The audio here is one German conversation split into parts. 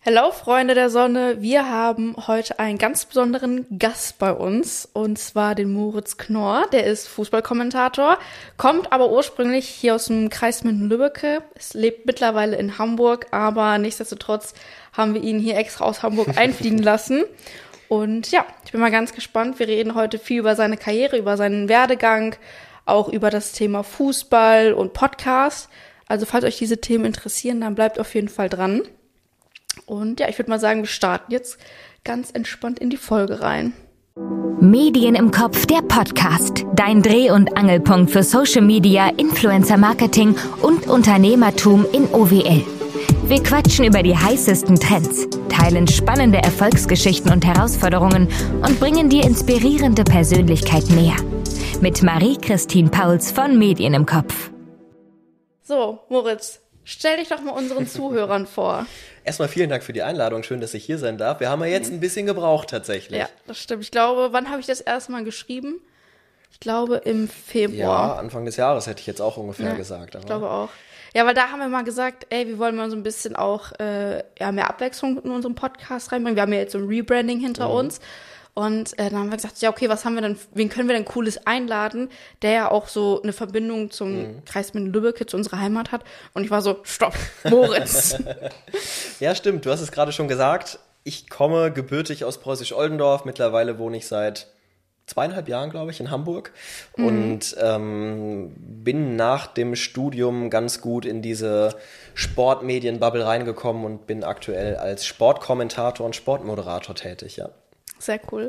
Hello Freunde der Sonne, wir haben heute einen ganz besonderen Gast bei uns und zwar den Moritz Knorr, der ist Fußballkommentator, kommt aber ursprünglich hier aus dem Kreis Minden-Lübbecke, es lebt mittlerweile in Hamburg, aber nichtsdestotrotz haben wir ihn hier extra aus Hamburg einfliegen lassen und ja, ich bin mal ganz gespannt, wir reden heute viel über seine Karriere, über seinen Werdegang, auch über das Thema Fußball und Podcast, also falls euch diese Themen interessieren, dann bleibt auf jeden Fall dran. Und ja, ich würde mal sagen, wir starten jetzt ganz entspannt in die Folge rein. Medien im Kopf, der Podcast. Dein Dreh- und Angelpunkt für Social Media, Influencer Marketing und Unternehmertum in OWL. Wir quatschen über die heißesten Trends, teilen spannende Erfolgsgeschichten und Herausforderungen und bringen dir inspirierende Persönlichkeiten näher. Mit Marie-Christine Pauls von Medien im Kopf. So, Moritz, stell dich doch mal unseren Zuhörern vor. Erstmal vielen Dank für die Einladung. Schön, dass ich hier sein darf. Wir haben ja jetzt ein bisschen gebraucht tatsächlich. Ja, das stimmt. Ich glaube, wann habe ich das erste Mal geschrieben? Ich glaube im Februar. Ja, Anfang des Jahres hätte ich jetzt auch ungefähr gesagt. Ich glaube auch. Ja, weil da haben wir mal gesagt, wir wollen mal so ein bisschen auch mehr Abwechslung in unserem Podcast reinbringen. Wir haben ja jetzt so ein Rebranding hinter uns. Und dann haben wir gesagt, ja, okay, wen können wir denn Cooles einladen, der ja auch so eine Verbindung zum Kreis Minden-Lübbecke, zu unserer Heimat hat. Und ich war so, stopp, Moritz. Ja, stimmt, du hast es gerade schon gesagt. Ich komme gebürtig aus Preußisch-Oldendorf. Mittlerweile wohne ich seit 2,5 Jahren, glaube ich, in Hamburg. Und bin nach dem Studium ganz gut in diese Sportmedien-Bubble reingekommen und bin aktuell als Sportkommentator und Sportmoderator tätig, ja. Sehr cool.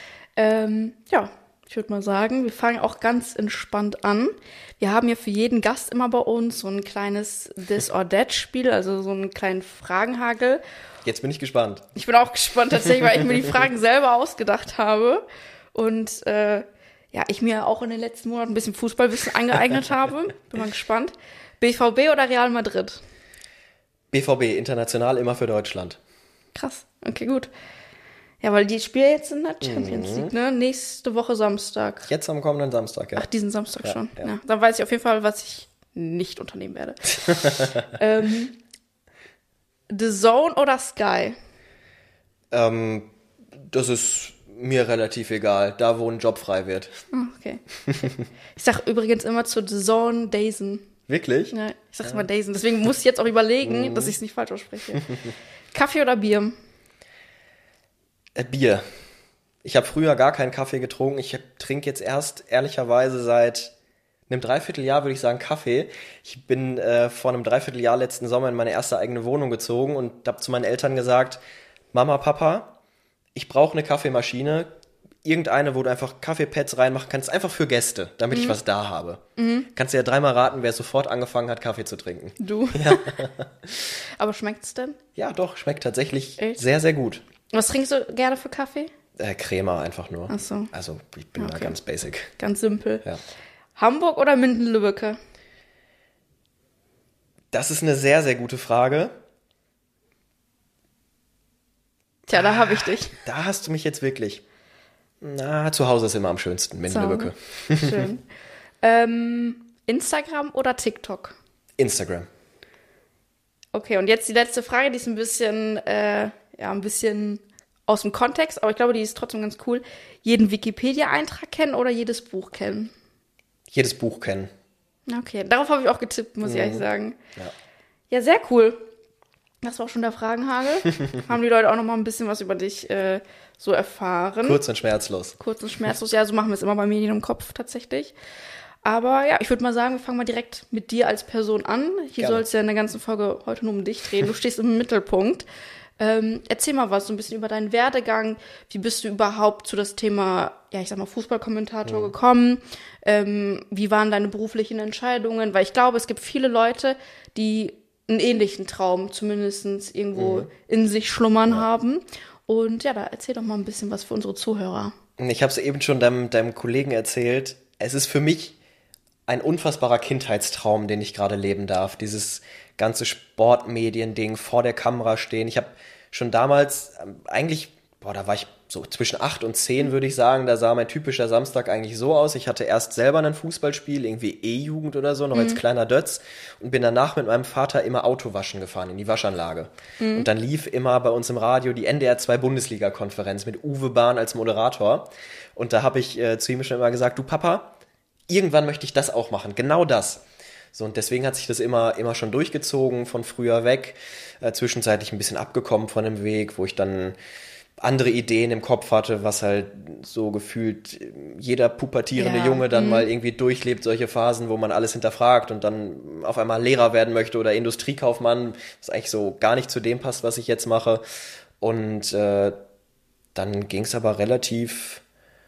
Ja, ich würde mal sagen, wir fangen auch ganz entspannt an. Wir haben ja für jeden Gast immer bei uns so ein kleines This or That Spiel, also so einen kleinen Fragenhagel. Jetzt bin ich gespannt. Ich bin auch gespannt tatsächlich, weil ich mir die Fragen selber ausgedacht habe und ich mir auch in den letzten Monaten ein bisschen Fußballwissen angeeignet habe. Bin mal gespannt. BVB oder Real Madrid? BVB, international immer für Deutschland. Krass, okay, gut. Ja, weil die spielen jetzt in der Champions League, ne? Nächste Woche Samstag. Jetzt am kommenden Samstag, ja. Ach, diesen Samstag schon. Ja. Dann weiß ich auf jeden Fall, was ich nicht unternehmen werde. The Zone oder Sky? Das ist mir relativ egal, da wo ein Job frei wird. Oh, okay. Ich sag übrigens immer zu The Zone Dazen. Wirklich? Ja, ich sag immer Dazen. Deswegen muss ich jetzt auch überlegen, dass ich es nicht falsch ausspreche. Kaffee oder Bier? Bier. Ich habe früher gar keinen Kaffee getrunken. Ich trinke jetzt erst ehrlicherweise seit einem Dreivierteljahr, würde ich sagen, Kaffee. Ich bin vor einem Dreivierteljahr letzten Sommer in meine erste eigene Wohnung gezogen und habe zu meinen Eltern gesagt, Mama, Papa, ich brauche eine Kaffeemaschine, irgendeine, wo du einfach Kaffeepads reinmachen kannst, einfach für Gäste, damit ich was da habe. Kannst du ja dreimal raten, wer sofort angefangen hat, Kaffee zu trinken. Du? Ja. Aber schmeckt's denn? Ja, doch, schmeckt tatsächlich Echt? sehr, sehr gut. Was trinkst du gerne für Kaffee? Crema einfach nur. Ach so. Also ich bin da ganz basic. Ganz simpel. Ja. Hamburg oder Minden-Lübbecke? Das ist eine sehr, sehr gute Frage. Tja, da habe ich dich. Da hast du mich jetzt wirklich. Zu Hause ist immer am schönsten, Minden-Lübbecke. Schön. Instagram oder TikTok? Instagram. Okay, und jetzt die letzte Frage, die ist ein bisschen aus dem Kontext, aber ich glaube, die ist trotzdem ganz cool. Jeden Wikipedia-Eintrag kennen oder jedes Buch kennen? Jedes Buch kennen. Okay, darauf habe ich auch getippt, muss ich ehrlich sagen. Ja, sehr cool. Das war auch schon der Fragenhagel. Haben die Leute auch noch mal ein bisschen was über dich so erfahren. Kurz und schmerzlos. Kurz und schmerzlos, ja, so machen wir es immer bei Medien im Kopf tatsächlich. Aber ja, ich würde mal sagen, wir fangen mal direkt mit dir als Person an. Hier soll es ja in der ganzen Folge heute nur um dich drehen. Du stehst im Mittelpunkt. Erzähl mal was, so ein bisschen über deinen Werdegang. Wie bist du überhaupt zu das Thema, Fußballkommentator gekommen? Wie waren deine beruflichen Entscheidungen? Weil ich glaube, es gibt viele Leute, die einen ähnlichen Traum zumindest irgendwo in sich schlummern haben. Und ja, da erzähl doch mal ein bisschen was für unsere Zuhörer. Ich habe es eben schon deinem Kollegen erzählt. Es ist für mich ein unfassbarer Kindheitstraum, den ich gerade leben darf. Dieses ganze Sportmedien-Ding, vor der Kamera stehen. Ich habe schon damals eigentlich Da war ich so zwischen 8 und 10, würde ich sagen. Da sah mein typischer Samstag eigentlich so aus. Ich hatte erst selber ein Fußballspiel, irgendwie E-Jugend oder so, noch als kleiner Dötz. Und bin danach mit meinem Vater immer Autowaschen gefahren, in die Waschanlage. Und dann lief immer bei uns im Radio die NDR 2 Bundesliga-Konferenz mit Uwe Bahn als Moderator. Und da habe ich zu ihm schon immer gesagt, du Papa, irgendwann möchte ich das auch machen, genau das. So, und deswegen hat sich das immer schon durchgezogen, von früher weg. Zwischenzeitlich ein bisschen abgekommen von dem Weg, wo ich dann andere Ideen im Kopf hatte, was halt so gefühlt jeder pubertierende Junge dann mal irgendwie durchlebt, solche Phasen, wo man alles hinterfragt und dann auf einmal Lehrer werden möchte oder Industriekaufmann, was eigentlich so gar nicht zu dem passt, was ich jetzt mache. Und dann ging es aber relativ,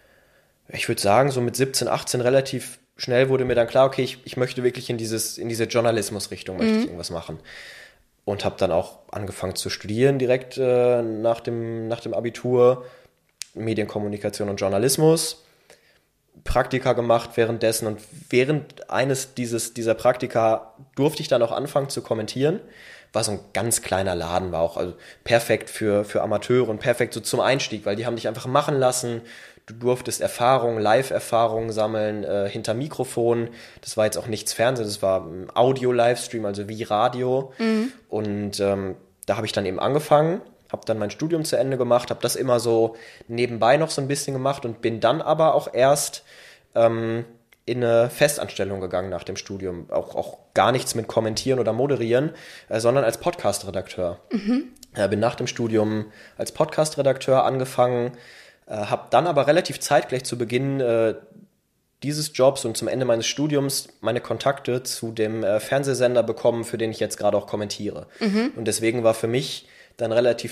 ich würde sagen, so mit 17, 18 relativ schnell wurde mir dann klar, okay, ich möchte wirklich in diese Journalismusrichtung möchte ich irgendwas machen. Und habe dann auch angefangen zu studieren, direkt nach dem Abitur, Medienkommunikation und Journalismus, Praktika gemacht währenddessen. Und während eines dieser Praktika durfte ich dann auch anfangen zu kommentieren. War so ein ganz kleiner Laden, war auch also perfekt für Amateure und perfekt so zum Einstieg, weil die haben dich einfach machen lassen. Du durftest Live-Erfahrungen sammeln hinter Mikrofon. Das war jetzt auch nichts Fernsehen, das war ein Audio-Livestream, also wie Radio. Und da habe ich dann eben angefangen, habe dann mein Studium zu Ende gemacht, habe das immer so nebenbei noch so ein bisschen gemacht und bin dann aber auch erst in eine Festanstellung gegangen nach dem Studium. Auch gar nichts mit Kommentieren oder Moderieren, sondern als Podcast-Redakteur. Bin nach dem Studium als Podcast-Redakteur angefangen, habe dann aber relativ zeitgleich zu Beginn dieses Jobs und zum Ende meines Studiums meine Kontakte zu dem Fernsehsender bekommen, für den ich jetzt gerade auch kommentiere. Und deswegen war für mich dann relativ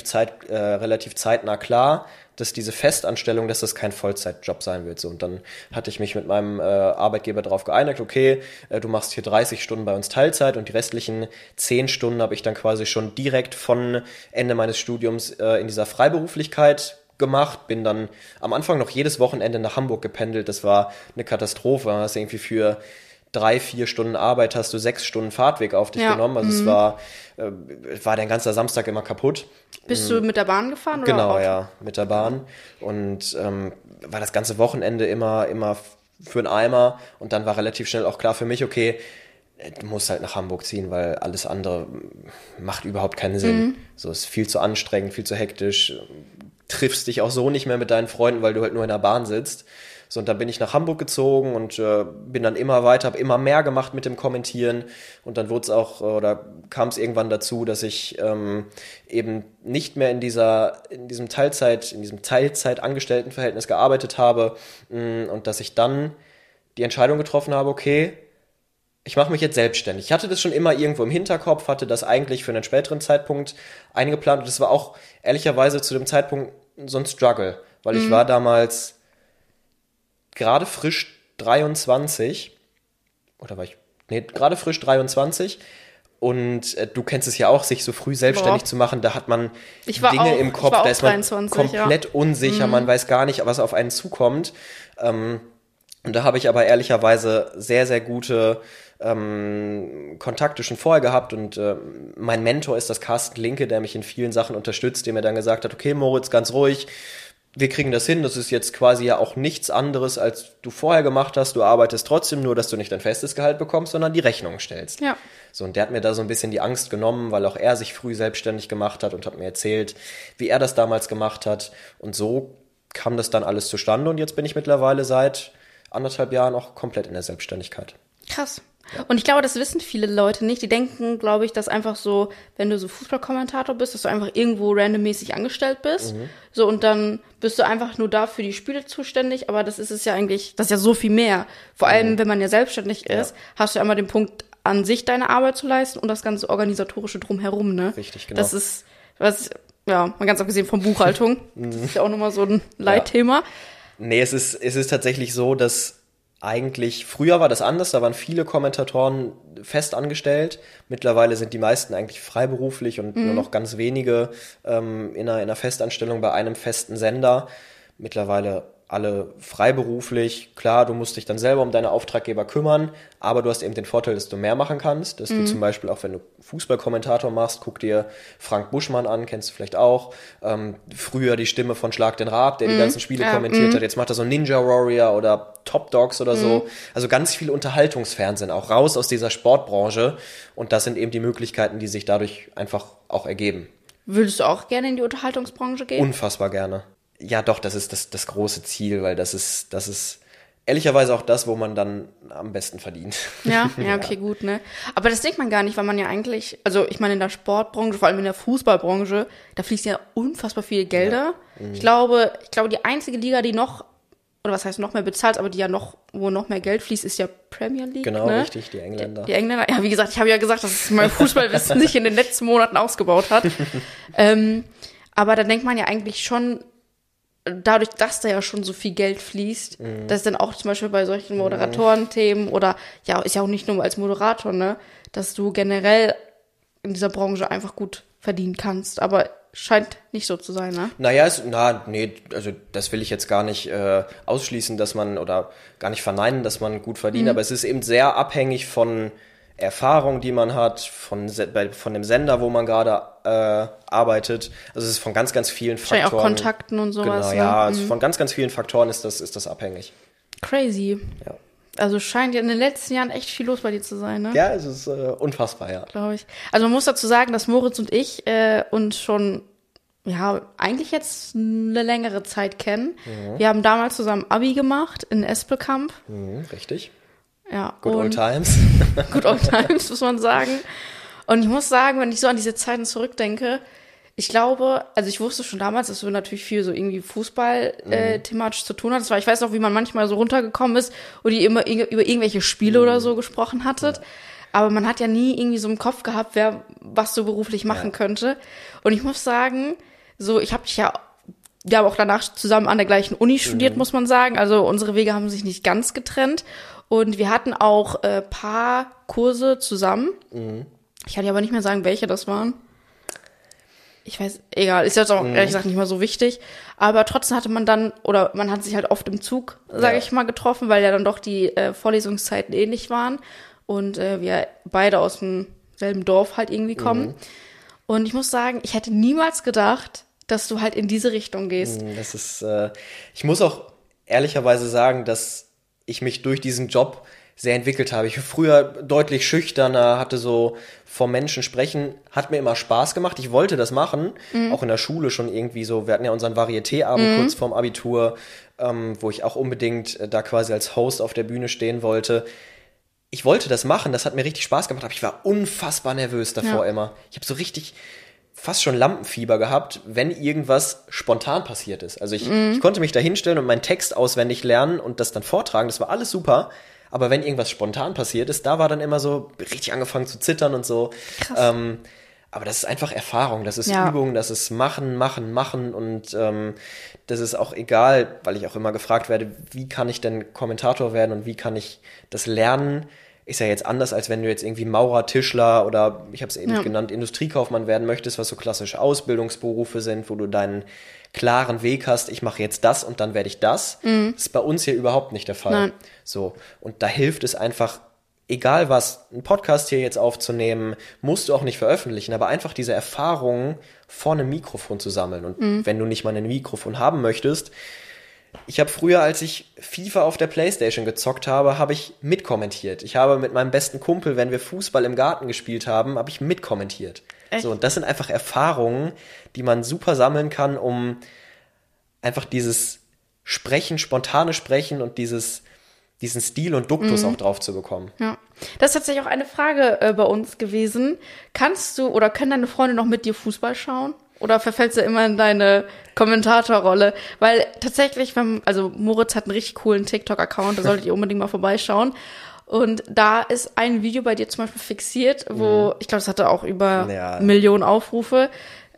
zeitnah klar, dass diese Festanstellung, dass das kein Vollzeitjob sein wird. So, und dann hatte ich mich mit meinem Arbeitgeber darauf geeinigt, okay, du machst hier 30 Stunden bei uns Teilzeit und die restlichen 10 Stunden habe ich dann quasi schon direkt von Ende meines Studiums in dieser Freiberuflichkeit gemacht, bin dann am Anfang noch jedes Wochenende nach Hamburg gependelt. Das war eine Katastrophe. Du hast irgendwie für 3-4 Stunden Arbeit hast du 6 Stunden Fahrtweg auf dich genommen. Also es war dein ganzer Samstag immer kaputt. Bist du mit der Bahn gefahren? Oder Genau, Auto? Ja, mit der Bahn. Und war das ganze Wochenende immer für einen Eimer. Und dann war relativ schnell auch klar für mich, okay, du musst halt nach Hamburg ziehen, weil alles andere macht überhaupt keinen Sinn. So, ist viel zu anstrengend, viel zu hektisch. Triffst dich auch so nicht mehr mit deinen Freunden, weil du halt nur in der Bahn sitzt. So, und dann bin ich nach Hamburg gezogen und bin dann immer weiter, habe immer mehr gemacht mit dem Kommentieren. Und dann kam es irgendwann dazu, dass ich eben nicht mehr in diesem Teilzeit-Angestelltenverhältnis gearbeitet habe und dass ich dann die Entscheidung getroffen habe, okay, ich mache mich jetzt selbstständig. Ich hatte das schon immer irgendwo im Hinterkopf, hatte das eigentlich für einen späteren Zeitpunkt eingeplant. Und das war auch ehrlicherweise zu dem Zeitpunkt so ein Struggle, weil ich war damals gerade frisch 23 und du kennst es ja auch, sich so früh selbstständig zu machen, da hat man Dinge im Kopf, da ist man 23, komplett unsicher, man weiß gar nicht, was auf einen zukommt. Und da habe ich aber ehrlicherweise sehr, sehr gute Kontakte schon vorher gehabt und mein Mentor ist das Carsten Linke, der mich in vielen Sachen unterstützt, der mir dann gesagt hat, okay Moritz, ganz ruhig, wir kriegen das hin, das ist jetzt quasi ja auch nichts anderes, als du vorher gemacht hast, du arbeitest trotzdem, nur dass du nicht dein festes Gehalt bekommst, sondern die Rechnung stellst. Ja. So, und der hat mir da so ein bisschen die Angst genommen, weil auch er sich früh selbstständig gemacht hat und hat mir erzählt, wie er das damals gemacht hat und so kam das dann alles zustande und jetzt bin ich mittlerweile seit 1,5 Jahren auch komplett in der Selbstständigkeit. Krass. Und ich glaube, das wissen viele Leute nicht. Die denken, glaube ich, dass einfach so, wenn du so Fußballkommentator bist, dass du einfach irgendwo randommäßig angestellt bist. So, und dann bist du einfach nur da für die Spiele zuständig. Aber das ist es ja eigentlich, das ist ja so viel mehr. Vor allem, wenn man ja selbstständig ist, hast du ja immer den Punkt, an sich deine Arbeit zu leisten und das ganze Organisatorische drumherum, ne? Richtig, genau. Das ist, mal ganz abgesehen von Buchhaltung. Das ist ja auch nochmal so ein Leitthema. Nee, es ist tatsächlich so, dass eigentlich, früher war das anders, da waren viele Kommentatoren fest angestellt. Mittlerweile sind die meisten eigentlich freiberuflich und nur noch ganz wenige in einer Festanstellung bei einem festen Sender. Mittlerweile alle freiberuflich. Klar, du musst dich dann selber um deine Auftraggeber kümmern, aber du hast eben den Vorteil, dass du mehr machen kannst, dass du zum Beispiel auch, wenn du Fußballkommentator machst, guck dir Frank Buschmann an, kennst du vielleicht auch. Früher die Stimme von Schlag den Raab, der die ganzen Spiele kommentiert hat. Jetzt macht er so Ninja Warrior oder Top Dogs oder so. Also ganz viel Unterhaltungsfernsehen, auch raus aus dieser Sportbranche. Und das sind eben die Möglichkeiten, die sich dadurch einfach auch ergeben. Würdest du auch gerne in die Unterhaltungsbranche gehen? Unfassbar gerne. Ja, doch, das ist das große Ziel, weil das ist ehrlicherweise auch das, wo man dann am besten verdient. Ja, okay, gut, ne? Aber das denkt man gar nicht, weil man ja eigentlich, also ich meine in der Sportbranche, vor allem in der Fußballbranche, da fließt ja unfassbar viel Gelder. Ja. Ich glaube, die einzige Liga, die noch, oder was heißt noch mehr bezahlt, aber die ja noch, wo noch mehr Geld fließt, ist ja Premier League. Genau, ne? Richtig, die Engländer. Die Engländer, ja, wie gesagt, ich habe ja gesagt, dass mein Fußballwissen sich in den letzten Monaten ausgebaut hat. Aber da denkt man ja eigentlich schon, dadurch, dass da ja schon so viel Geld fließt, dass dann auch zum Beispiel bei solchen Moderatorenthemen oder, ja, ist ja auch nicht nur als Moderator, ne, dass du generell in dieser Branche einfach gut verdienen kannst, aber scheint nicht so zu sein, ne? Naja, also das will ich jetzt gar nicht ausschließen, dass man, oder gar nicht verneinen, dass man gut verdient, aber es ist eben sehr abhängig von Erfahrung, die man hat, von dem Sender, wo man gerade arbeitet. Also es ist von ganz, ganz vielen Faktoren. Wahrscheinlich auch Kontakten und sowas. Genau, ja, also von ganz, ganz vielen Faktoren ist das abhängig. Crazy. Ja. Also scheint ja in den letzten Jahren echt viel los bei dir zu sein, ne? Ja, es ist unfassbar, ja. Glaube ich. Also man muss dazu sagen, dass Moritz und ich uns schon, ja, eigentlich jetzt eine längere Zeit kennen. Wir haben damals zusammen Abi gemacht in Espelkamp. Richtig. Ja. Good old times. Good old times, muss man sagen. Und ich muss sagen, wenn ich so an diese Zeiten zurückdenke, ich glaube, also ich wusste schon damals, dass du natürlich viel so irgendwie Fußball thematisch zu tun hattest, weil ich weiß auch, wie man manchmal so runtergekommen ist und ihr immer über irgendwelche Spiele oder so gesprochen hattet. Ja. Aber man hat ja nie irgendwie so im Kopf gehabt, was du beruflich machen könnte. Und ich muss sagen, so, wir haben auch danach zusammen an der gleichen Uni studiert, muss man sagen. Also unsere Wege haben sich nicht ganz getrennt. Und wir hatten auch paar Kurse zusammen. Ich kann dir aber nicht mehr sagen, welche das waren. Ich weiß, egal, ist jetzt auch ehrlich gesagt nicht mal so wichtig. Aber trotzdem hatte man dann, oder man hat sich halt oft im Zug, sage ich mal, getroffen, weil ja dann doch die Vorlesungszeiten ähnlich waren. Und wir beide aus demselben Dorf halt irgendwie kommen. Und ich muss sagen, ich hätte niemals gedacht, dass du halt in diese Richtung gehst. Das ist, ich muss auch ehrlicherweise sagen, dass ich mich durch diesen Job sehr entwickelt habe. Ich war früher deutlich schüchterner, hatte so vor Menschen sprechen, hat mir immer Spaß gemacht. Ich wollte das machen, auch in der Schule schon irgendwie so. Wir hatten ja unseren Varieté-Abend kurz vorm Abitur, wo ich auch unbedingt da quasi als Host auf der Bühne stehen wollte. Ich wollte das machen, das hat mir richtig Spaß gemacht, aber ich war unfassbar nervös davor immer. Ich habe so richtig fast schon Lampenfieber gehabt, wenn irgendwas spontan passiert ist. Also ich konnte mich da hinstellen und meinen Text auswendig lernen und das dann vortragen, das war alles super. Aber wenn irgendwas spontan passiert ist, da war dann immer so richtig angefangen zu zittern und so. Krass. Aber das ist einfach Erfahrung, das ist Übung, das ist machen und das ist auch egal, weil ich auch immer gefragt werde, wie kann ich denn Kommentator werden und wie kann ich das lernen? Ist ja jetzt anders, als wenn du jetzt irgendwie Maurer, Tischler oder, ich habe es eben genannt, Industriekaufmann werden möchtest, was so klassische Ausbildungsberufe sind, wo du deinen klaren Weg hast, ich mache jetzt das und dann werde ich das. Das ist bei uns hier überhaupt nicht der Fall. Nein. So, und da hilft es einfach, egal was, einen Podcast hier jetzt aufzunehmen, musst du auch nicht veröffentlichen, aber einfach diese Erfahrungen vor einem Mikrofon zu sammeln. Und wenn du nicht mal ein Mikrofon haben möchtest, ich habe früher, als ich FIFA auf der Playstation gezockt habe, habe ich mitkommentiert. Ich habe mit meinem besten Kumpel, wenn wir Fußball im Garten gespielt haben, habe ich mitkommentiert. Echt? So, und das sind einfach Erfahrungen, die man super sammeln kann, um einfach dieses Sprechen, spontane Sprechen und diesen Stil und Duktus auch drauf zu bekommen. Ja, das ist tatsächlich auch eine Frage bei uns gewesen. Kannst du oder können deine Freunde noch mit dir Fußball schauen? Oder verfällst du immer in deine Kommentatorrolle? Weil tatsächlich, also Moritz hat einen richtig coolen TikTok-Account, da solltet ihr unbedingt mal vorbeischauen. Und da ist ein Video bei dir zum Beispiel fixiert, wo, ich glaube, das hatte auch über Millionen Aufrufe,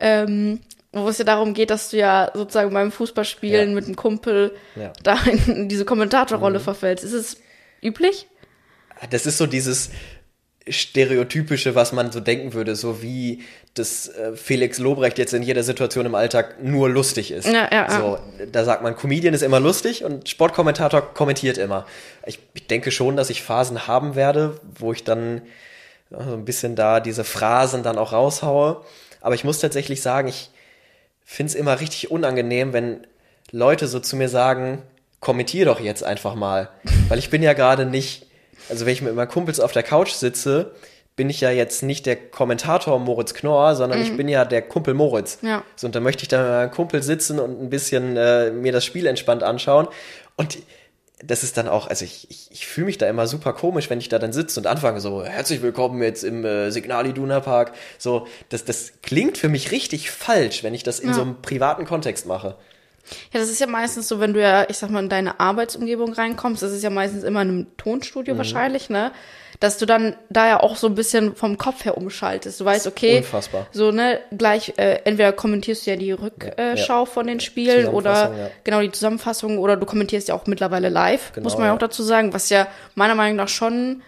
wo es ja darum geht, dass du ja sozusagen beim Fußballspielen mit einem Kumpel da in diese Kommentatorrolle verfällst. Ist es üblich? Das ist so dieses Stereotypische, was man so denken würde, so wie das Felix Lobrecht jetzt in jeder Situation im Alltag nur lustig ist. So, da sagt man, Comedian ist immer lustig und Sportkommentator kommentiert immer. Ich denke schon, dass ich Phasen haben werde, wo ich dann so ein bisschen da diese Phrasen dann auch raushaue. Aber ich muss tatsächlich sagen, ich finde es immer richtig unangenehm, wenn Leute so zu mir sagen, kommentier doch jetzt einfach mal. Weil ich bin ja gerade nicht, also wenn ich mit meinen Kumpels auf der Couch sitze, bin ich ja jetzt nicht der Kommentator Moritz Knorr, sondern ich bin ja der Kumpel Moritz. Ja. So, und da möchte ich dann mit meinem Kumpel sitzen und ein bisschen mir das Spiel entspannt anschauen. Und das ist dann auch, also ich fühle mich da immer super komisch, wenn ich da dann sitze und anfange so, herzlich willkommen jetzt im Signal Iduna Park. So, das klingt für mich richtig falsch, wenn ich das in so einem privaten Kontext mache. Ja, das ist ja meistens so, wenn du ja, ich sag mal, in deine Arbeitsumgebung reinkommst, das ist ja meistens immer in einem Tonstudio wahrscheinlich, ne? Dass du dann da ja auch so ein bisschen vom Kopf her umschaltest. Du weißt, okay, unfassbar. So, ne, gleich, entweder kommentierst du ja die Rückschau von den Spielen oder genau die Zusammenfassung oder du kommentierst ja auch mittlerweile live, muss man ja auch dazu sagen, was ja meiner Meinung nach schon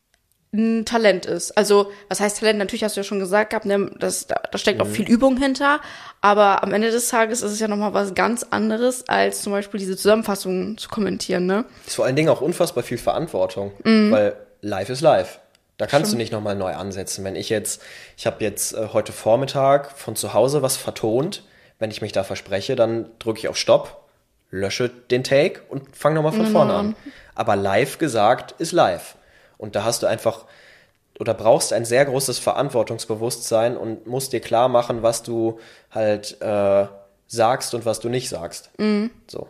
ein Talent ist. Also, was heißt Talent? Natürlich hast du ja schon gesagt gehabt, ne, da steckt auch viel Übung hinter, aber am Ende des Tages ist es ja nochmal was ganz anderes, als zum Beispiel diese Zusammenfassungen zu kommentieren, ne? Ist vor allen Dingen auch unfassbar viel Verantwortung, weil live ist live. Da kannst du nicht nochmal neu ansetzen. Wenn ich habe jetzt heute Vormittag von zu Hause was vertont, wenn ich mich da verspreche, dann drücke ich auf Stopp, lösche den Take und fange nochmal von vorne an. Aber live gesagt ist live. Und da hast du einfach oder brauchst ein sehr großes Verantwortungsbewusstsein und musst dir klar machen, was du halt sagst und was du nicht sagst. So.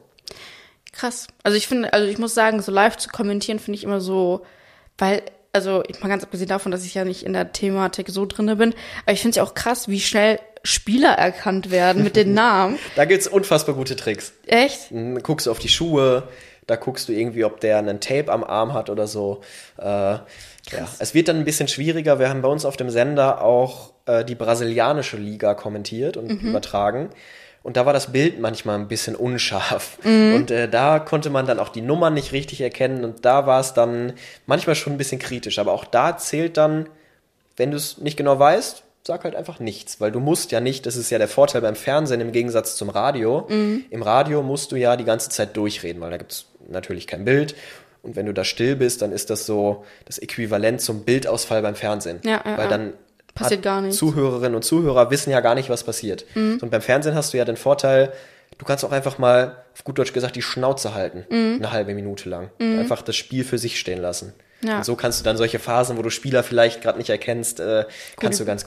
Krass. Also ich muss sagen, so live zu kommentieren finde ich immer so, weil, also ich mal ganz abgesehen davon, dass ich ja nicht in der Thematik so drinne bin, aber ich finde es ja auch krass, wie schnell Spieler erkannt werden mit den Namen. Da gibt's unfassbar gute Tricks. Echt? Guckst du auf die Schuhe, da guckst du irgendwie, ob der einen Tape am Arm hat oder so. Ja, es wird dann ein bisschen schwieriger. Wir haben bei uns auf dem Sender auch die brasilianische Liga kommentiert und übertragen. Und da war das Bild manchmal ein bisschen unscharf. Und da konnte man dann auch die Nummern nicht richtig erkennen. Und da war es dann manchmal schon ein bisschen kritisch. Aber auch da zählt dann, wenn du es nicht genau weißt, sag halt einfach nichts. Weil du musst ja nicht, das ist ja der Vorteil beim Fernsehen im Gegensatz zum Radio. Im Radio musst du ja die ganze Zeit durchreden, weil da gibt's natürlich kein Bild. Und wenn du da still bist, dann ist das so das Äquivalent zum Bildausfall beim Fernsehen. Weil dann passiert gar nichts. Zuhörerinnen und Zuhörer wissen ja gar nicht, was passiert. Und beim Fernsehen hast du ja den Vorteil, du kannst auch einfach mal, auf gut Deutsch gesagt, die Schnauze halten. Eine halbe Minute lang. Einfach das Spiel für sich stehen lassen. Ja. Und so kannst du dann solche Phasen, wo du Spieler vielleicht gerade nicht erkennst, kannst du ganz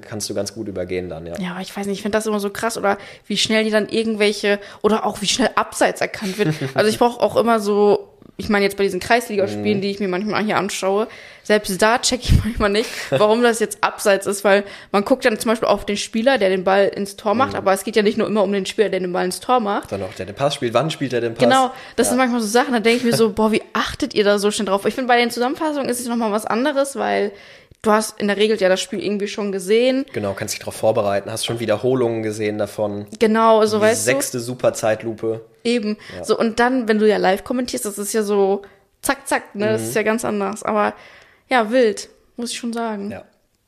gut übergehen dann, ja. Ja, aber ich weiß nicht, ich finde das immer so krass, oder wie schnell die dann irgendwelche, oder auch wie schnell Abseits erkannt wird. Also ich brauche auch immer so, ich meine jetzt bei diesen Kreisligaspielen, die ich mir manchmal hier anschaue, selbst da checke ich manchmal nicht, warum das jetzt Abseits ist, weil man guckt dann zum Beispiel auf den Spieler, der den Ball ins Tor macht, aber es geht ja nicht nur immer um den Spieler, der den Ball ins Tor macht. Sondern auch der den Pass spielt, wann spielt er den Pass? Genau, das sind manchmal so Sachen, da denke ich mir so, boah, wie achtet ihr da so schnell drauf? Ich finde, bei den Zusammenfassungen ist es nochmal was anderes, weil du hast in der Regel ja das Spiel irgendwie schon gesehen. Genau, kannst dich darauf vorbereiten, hast schon Wiederholungen gesehen davon. Genau, so weißt du. 6. Superzeitlupe. Eben, so, und dann, wenn du ja live kommentierst, das ist ja so zack, zack, ne, das ist ja ganz anders, aber ja, wild, muss ich schon sagen. Ja.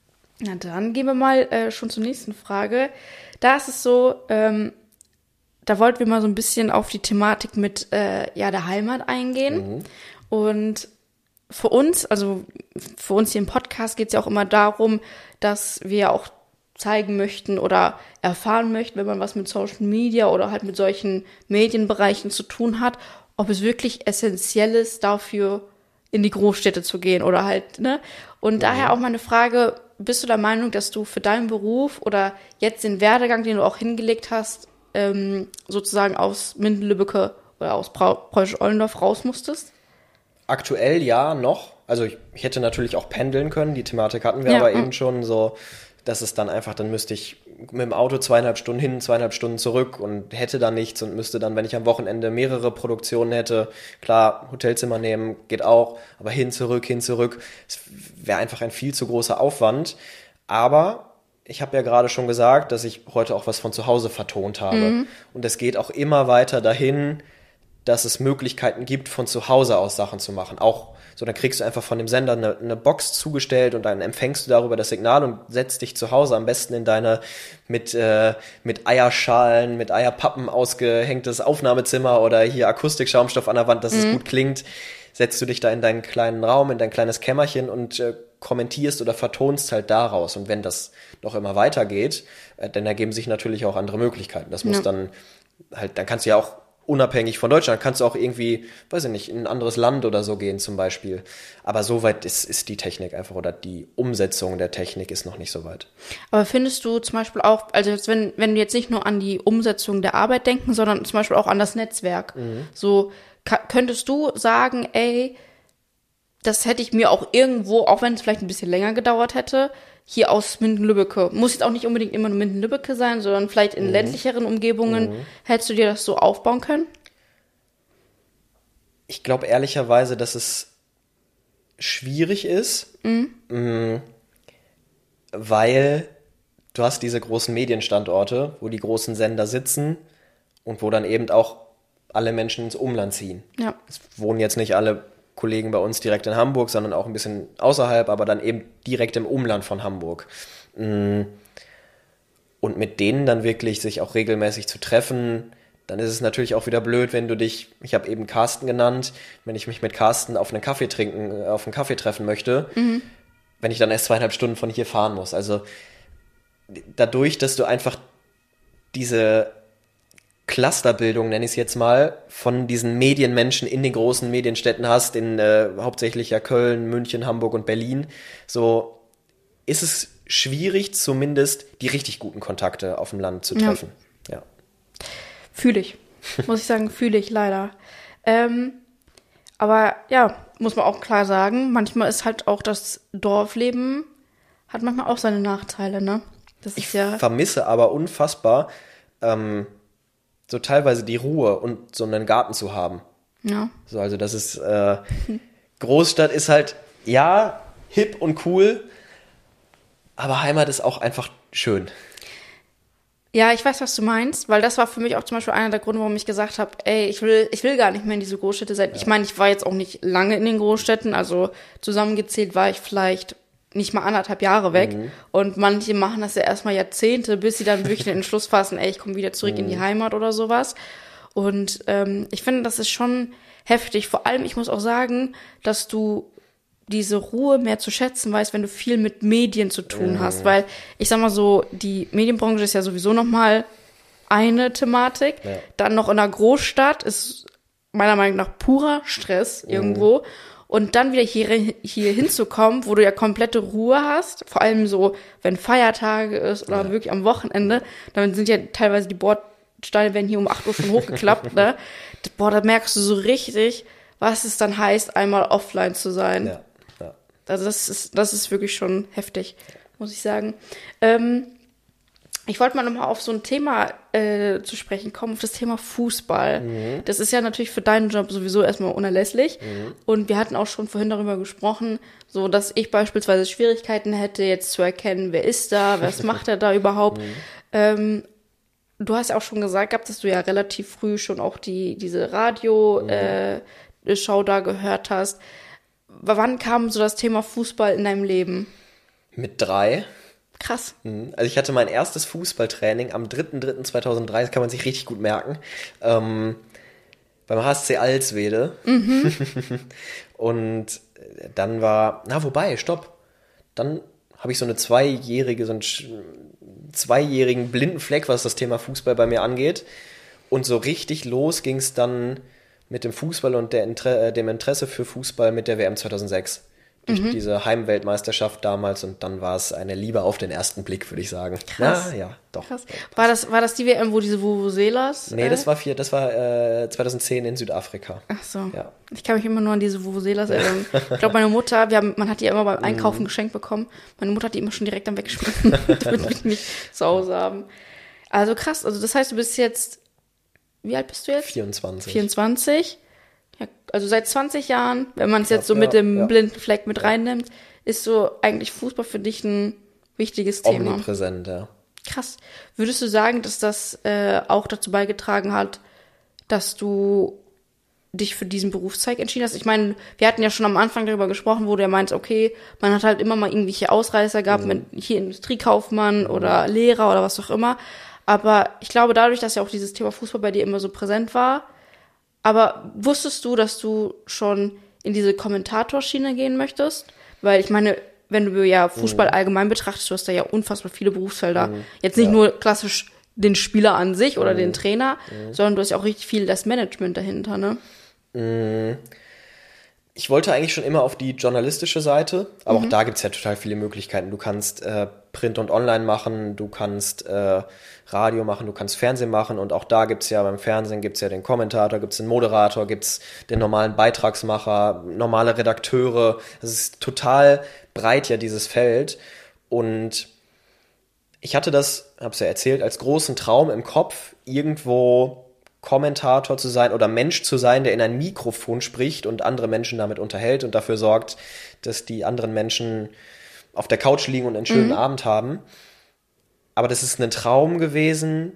Na dann gehen wir mal schon zur nächsten Frage. Da ist es so, da wollten wir mal so ein bisschen auf die Thematik mit der Heimat eingehen. Und für uns hier im Podcast geht es ja auch immer darum, dass wir auch zeigen möchten oder erfahren möchten, wenn man was mit Social Media oder halt mit solchen Medienbereichen zu tun hat, ob es wirklich essentiell ist, dafür in die Großstädte zu gehen oder halt, ne? Und daher auch meine Frage, bist du der Meinung, dass du für deinen Beruf oder jetzt den Werdegang, den du auch hingelegt hast, sozusagen aus Minden-Lübbecke oder aus Preußisch-Ollendorf raus musstest? Aktuell ja, noch. Also ich hätte natürlich auch pendeln können, die Thematik hatten wir aber eben schon so, dass es dann einfach, dann müsste ich mit dem Auto 2,5 Stunden hin, 2,5 Stunden zurück und hätte dann nichts und müsste dann, wenn ich am Wochenende mehrere Produktionen hätte, klar, Hotelzimmer nehmen, geht auch, aber hin, zurück. Es wäre einfach ein viel zu großer Aufwand. Aber ich habe ja gerade schon gesagt, dass ich heute auch was von zu Hause vertont habe. Und es geht auch immer weiter dahin, dass es Möglichkeiten gibt, von zu Hause aus Sachen zu machen. Auch So, dann kriegst du einfach von dem Sender eine Box zugestellt und dann empfängst du darüber das Signal und setzt dich zu Hause am besten in deine mit Eierschalen, mit Eierpappen ausgehängtes Aufnahmezimmer oder hier Akustikschaumstoff an der Wand, dass es gut klingt. Setzt du dich da in deinen kleinen Raum, in dein kleines Kämmerchen und kommentierst oder vertonst halt daraus. Und wenn das noch immer weitergeht, dann ergeben sich natürlich auch andere Möglichkeiten. Das muss dann halt, dann kannst du ja auch unabhängig von Deutschland, kannst du auch irgendwie, weiß ich nicht, in ein anderes Land oder so gehen zum Beispiel. Aber so weit ist die Technik einfach, oder die Umsetzung der Technik ist noch nicht so weit. Aber findest du zum Beispiel auch, also jetzt, wenn wir jetzt nicht nur an die Umsetzung der Arbeit denken, sondern zum Beispiel auch an das Netzwerk, so könntest du sagen, ey, das hätte ich mir auch irgendwo, auch wenn es vielleicht ein bisschen länger gedauert hätte, hier aus Minden-Lübbecke. Muss jetzt auch nicht unbedingt immer nur Minden-Lübbecke sein, sondern vielleicht in ländlicheren Umgebungen. Hättest du dir das so aufbauen können? Ich glaube ehrlicherweise, dass es schwierig ist, weil du hast diese großen Medienstandorte, wo die großen Sender sitzen und wo dann eben auch alle Menschen ins Umland ziehen. Ja. Es wohnen jetzt nicht alle Kollegen bei uns direkt in Hamburg, sondern auch ein bisschen außerhalb, aber dann eben direkt im Umland von Hamburg. Und mit denen dann wirklich sich auch regelmäßig zu treffen, dann ist es natürlich auch wieder blöd, wenn du dich, ich habe eben Carsten genannt, wenn ich mich mit Carsten auf einen Kaffee treffen möchte, wenn ich dann erst 2,5 Stunden von hier fahren muss. Also dadurch, dass du einfach diese Clusterbildung, nenne ich es jetzt mal, von diesen Medienmenschen in den großen Medienstädten hast, in hauptsächlich ja Köln, München, Hamburg und Berlin, so ist es schwierig, zumindest die richtig guten Kontakte auf dem Land zu treffen. Ja. Fühle ich. Muss ich sagen, fühle ich leider. Aber ja, muss man auch klar sagen, manchmal ist halt auch das Dorfleben, hat manchmal auch seine Nachteile, ne? Das ist ja. Ich vermisse aber unfassbar, so teilweise die Ruhe und so einen Garten zu haben. Ja. So, also das ist, Großstadt ist halt, ja, hip und cool, aber Heimat ist auch einfach schön. Ja, ich weiß, was du meinst, weil das war für mich auch zum Beispiel einer der Gründe, warum ich gesagt habe, ey, ich will gar nicht mehr in diese Großstädte sein. Ja. Ich meine, ich war jetzt auch nicht lange in den Großstädten, also zusammengezählt war ich vielleicht nicht mal 1,5 Jahre weg. Und manche machen das ja erstmal Jahrzehnte, bis sie dann wirklich den Entschluss fassen, ey, ich komme wieder zurück in die Heimat oder sowas. Und ich finde, das ist schon heftig. Vor allem, ich muss auch sagen, dass du diese Ruhe mehr zu schätzen weißt, wenn du viel mit Medien zu tun hast. Weil, ich sag mal so, die Medienbranche ist ja sowieso nochmal eine Thematik. Ja. Dann noch in einer Großstadt ist meiner Meinung nach purer Stress irgendwo. Und dann wieder hier hinzukommen, wo du ja komplette Ruhe hast, vor allem so, wenn Feiertage ist oder wirklich am Wochenende, dann sind ja teilweise die Bordsteine werden hier um 8 Uhr schon hochgeklappt, ne? Boah, da merkst du so richtig, was es dann heißt, einmal offline zu sein. Ja. Ja. Also das ist wirklich schon heftig, muss ich sagen. Ich wollte mal nochmal auf so ein Thema zu sprechen kommen, auf das Thema Fußball. Das ist ja natürlich für deinen Job sowieso erstmal unerlässlich. Und wir hatten auch schon vorhin darüber gesprochen, so dass ich beispielsweise Schwierigkeiten hätte, jetzt zu erkennen, wer ist da, was macht er da überhaupt. Du hast ja auch schon gesagt gehabt, dass du ja relativ früh schon auch diese Radio-Show da gehört hast. Wann kam so das Thema Fußball in deinem Leben? Mit 3. Krass. Also ich hatte mein erstes Fußballtraining am 3.3.2003, das kann man sich richtig gut merken, beim HSC Alswede. Und dann dann habe ich so einen zweijährigen blinden Fleck, was das Thema Fußball bei mir angeht. Und so richtig los ging es dann mit dem Fußball und dem Interesse für Fußball mit der WM 2006. Durch diese Heimweltmeisterschaft damals, und dann war es eine Liebe auf den ersten Blick, würde ich sagen. Krass. Ja, doch. Krass. War das die WM, wo diese Vuvuzelas? Nee, das war 2010 in Südafrika. Ach so. Ja. Ich kann mich immer nur an diese Vuvuzelas erinnern. Ich glaube, meine Mutter, man hat die ja immer beim Einkaufen geschenkt bekommen. Meine Mutter hat die immer schon direkt dann weggeschmissen, damit wir die nicht zu Hause haben. Also krass, also das heißt, du bist jetzt, wie alt bist du jetzt? 24. 24? Ja, also seit 20 Jahren, wenn man es jetzt so mit dem blinden Fleck mit reinnimmt, ist so eigentlich Fußball für dich ein wichtiges Thema. Omnipräsent, ja. Krass. Würdest du sagen, dass das auch dazu beigetragen hat, dass du dich für diesen Berufszweig entschieden hast? Ich meine, wir hatten ja schon am Anfang darüber gesprochen, wo du ja meinst, okay, man hat halt immer mal irgendwelche Ausreißer gehabt mit hier Industriekaufmann oder Lehrer oder was auch immer. Aber ich glaube, dadurch, dass ja auch dieses Thema Fußball bei dir immer so präsent war, aber wusstest du, dass du schon in diese Kommentatorschiene gehen möchtest? Weil ich meine, wenn du ja Fußball allgemein betrachtest, du hast da ja unfassbar viele Berufsfelder. Jetzt nicht nur klassisch den Spieler an sich oder den Trainer, sondern du hast ja auch richtig viel das Management dahinter, ne? Ich wollte eigentlich schon immer auf die journalistische Seite, aber auch da gibt's ja total viele Möglichkeiten. Du kannst Print und Online machen, du kannst Radio machen, du kannst Fernsehen machen und auch da gibt's ja beim Fernsehen gibt's ja den Kommentator, gibt's den Moderator, gibt's den normalen Beitragsmacher, normale Redakteure. Das ist total breit ja dieses Feld und ich hatte das, hab's ja erzählt, als großen Traum im Kopf, irgendwo Kommentator zu sein oder Mensch zu sein, der in ein Mikrofon spricht und andere Menschen damit unterhält und dafür sorgt, dass die anderen Menschen auf der Couch liegen und einen schönen Abend haben. Aber das ist ein Traum gewesen,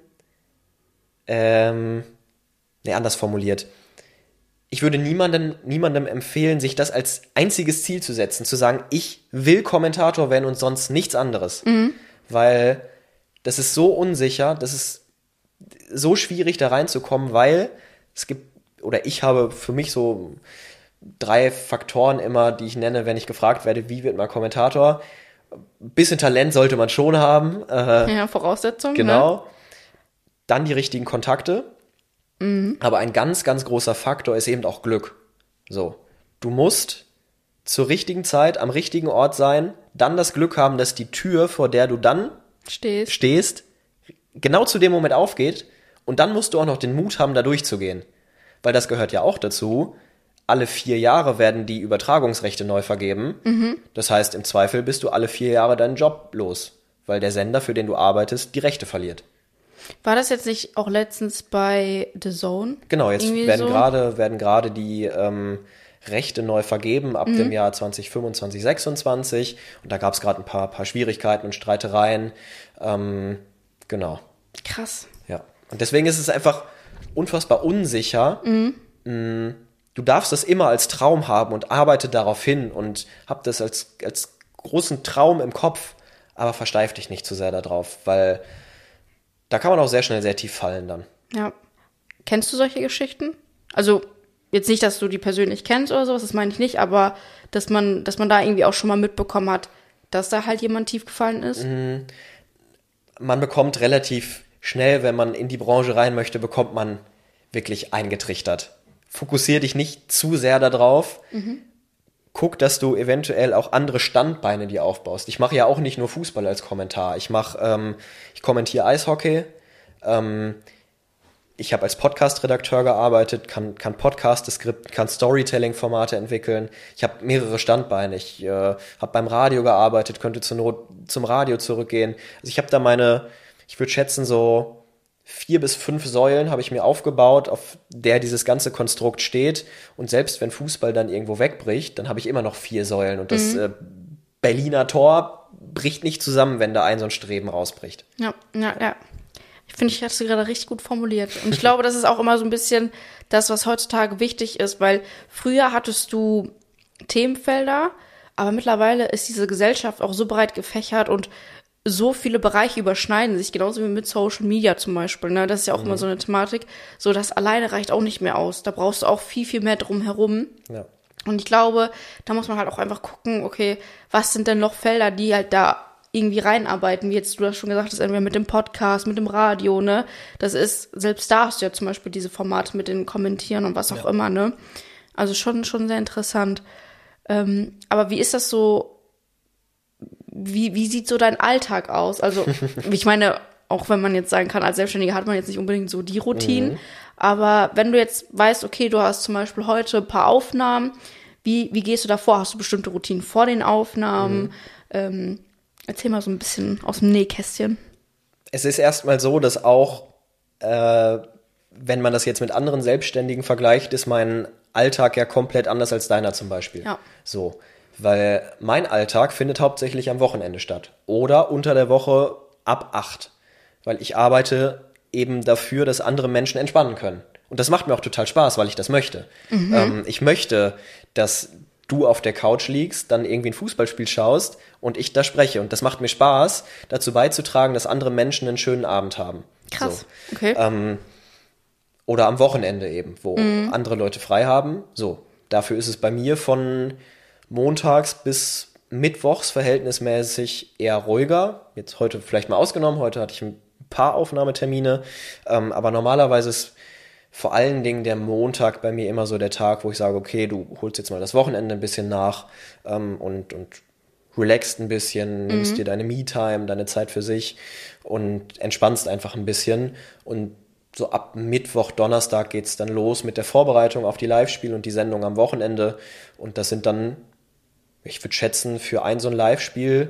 anders formuliert. Ich würde niemandem empfehlen, sich das als einziges Ziel zu setzen, zu sagen, ich will Kommentator werden und sonst nichts anderes. Weil das ist so unsicher, das ist so schwierig da reinzukommen, weil es gibt, oder ich habe für mich so 3 Faktoren immer, die ich nenne, wenn ich gefragt werde, wie wird man Kommentator. Ein bisschen Talent sollte man schon haben. Ja, Voraussetzung. Genau. Ne? Dann die richtigen Kontakte. Aber ein ganz, ganz großer Faktor ist eben auch Glück. So, du musst zur richtigen Zeit am richtigen Ort sein, dann das Glück haben, dass die Tür, vor der du dann stehst, genau zu dem Moment aufgeht und dann musst du auch noch den Mut haben, da durchzugehen. Weil das gehört ja auch dazu, alle 4 Jahre werden die Übertragungsrechte neu vergeben. Das heißt, im Zweifel bist du alle 4 Jahre deinen Job los, weil der Sender, für den du arbeitest, die Rechte verliert. War das jetzt nicht auch letztens bei The Zone? Genau, jetzt werden gerade die Rechte neu vergeben ab dem Jahr 2025, 2026 und da gab es gerade ein paar Schwierigkeiten und Streitereien. Genau. Krass. Ja. Und deswegen ist es einfach unfassbar unsicher. Du darfst das immer als Traum haben und arbeite darauf hin und hab das als großen Traum im Kopf, aber versteif dich nicht zu sehr darauf, weil da kann man auch sehr schnell sehr tief fallen dann. Ja. Kennst du solche Geschichten? Also jetzt nicht, dass du die persönlich kennst oder sowas, das meine ich nicht, aber dass man da irgendwie auch schon mal mitbekommen hat, dass da halt jemand tief gefallen ist? Man bekommt relativ schnell, wenn man in die Branche rein möchte, bekommt man wirklich eingetrichtert. Fokussier dich nicht zu sehr darauf. Guck, dass du eventuell auch andere Standbeine dir aufbaust. Ich mache ja auch nicht nur Fußball als Kommentar. Ich kommentiere Eishockey. Ich habe als Podcast-Redakteur gearbeitet, kann Podcasts skripten, kann Storytelling-Formate entwickeln. Ich habe mehrere Standbeine. Ich habe beim Radio gearbeitet, könnte zur Not zum Radio zurückgehen. Also ich habe da ich würde schätzen, so 4 bis 5 Säulen habe ich mir aufgebaut, auf der dieses ganze Konstrukt steht. Und selbst wenn Fußball dann irgendwo wegbricht, dann habe ich immer noch 4 Säulen. Und das Berliner Tor bricht nicht zusammen, wenn da so ein Streben rausbricht. Ja. Ich finde, ich hast du gerade richtig gut formuliert. Und ich glaube, das ist auch immer so ein bisschen das, was heutzutage wichtig ist, weil früher hattest du Themenfelder, aber mittlerweile ist diese Gesellschaft auch so breit gefächert und so viele Bereiche überschneiden sich, genauso wie mit Social Media zum Beispiel. Ne? Das ist ja auch immer so eine Thematik. So, das alleine reicht auch nicht mehr aus. Da brauchst du auch viel, viel mehr drumherum. Ja. Und ich glaube, da muss man halt auch einfach gucken, okay, was sind denn noch Felder, die halt da irgendwie reinarbeiten, wie jetzt du das schon gesagt hast, entweder mit dem Podcast, mit dem Radio, ne? Das ist, selbst da hast du ja zum Beispiel diese Formate mit den Kommentieren und was auch immer, ne? Also schon sehr interessant. Aber wie ist das so, wie sieht so dein Alltag aus? Also, ich meine, auch wenn man jetzt sagen kann, als Selbstständiger hat man jetzt nicht unbedingt so die Routinen, aber wenn du jetzt weißt, okay, du hast zum Beispiel heute ein paar Aufnahmen, wie gehst du davor? Hast du bestimmte Routinen vor den Aufnahmen? Erzähl mal so ein bisschen aus dem Nähkästchen. Es ist erstmal so, dass auch, wenn man das jetzt mit anderen Selbstständigen vergleicht, ist mein Alltag ja komplett anders als deiner zum Beispiel. Ja. So, weil mein Alltag findet hauptsächlich am Wochenende statt oder unter der Woche ab 8, weil ich arbeite eben dafür, dass andere Menschen entspannen können. Und das macht mir auch total Spaß, weil ich das möchte. Ich möchte, dass du auf der Couch liegst, dann irgendwie ein Fußballspiel schaust und ich da spreche. Und das macht mir Spaß, dazu beizutragen, dass andere Menschen einen schönen Abend haben. Krass, so. Okay. Oder am Wochenende eben, wo andere Leute frei haben. So, dafür ist es bei mir von montags bis mittwochs verhältnismäßig eher ruhiger. Jetzt heute vielleicht mal ausgenommen, heute hatte ich ein paar Aufnahmetermine, aber normalerweise ist vor allen Dingen der Montag bei mir immer so der Tag, wo ich sage, okay, du holst jetzt mal das Wochenende ein bisschen nach und relaxst ein bisschen, nimmst dir deine Me-Time, deine Zeit für sich und entspannst einfach ein bisschen. Und so ab Mittwoch, Donnerstag geht's dann los mit der Vorbereitung auf die Live-Spiele und die Sendung am Wochenende. Und das sind dann, ich würde schätzen, für so ein Live-Spiel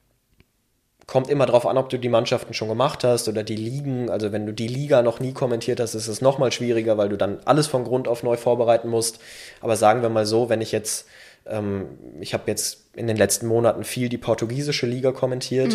kommt immer drauf an, ob du die Mannschaften schon gemacht hast oder die Ligen. Also wenn du die Liga noch nie kommentiert hast, ist es nochmal schwieriger, weil du dann alles von Grund auf neu vorbereiten musst. Aber sagen wir mal so, wenn ich jetzt, ich habe jetzt in den letzten Monaten viel die portugiesische Liga kommentiert,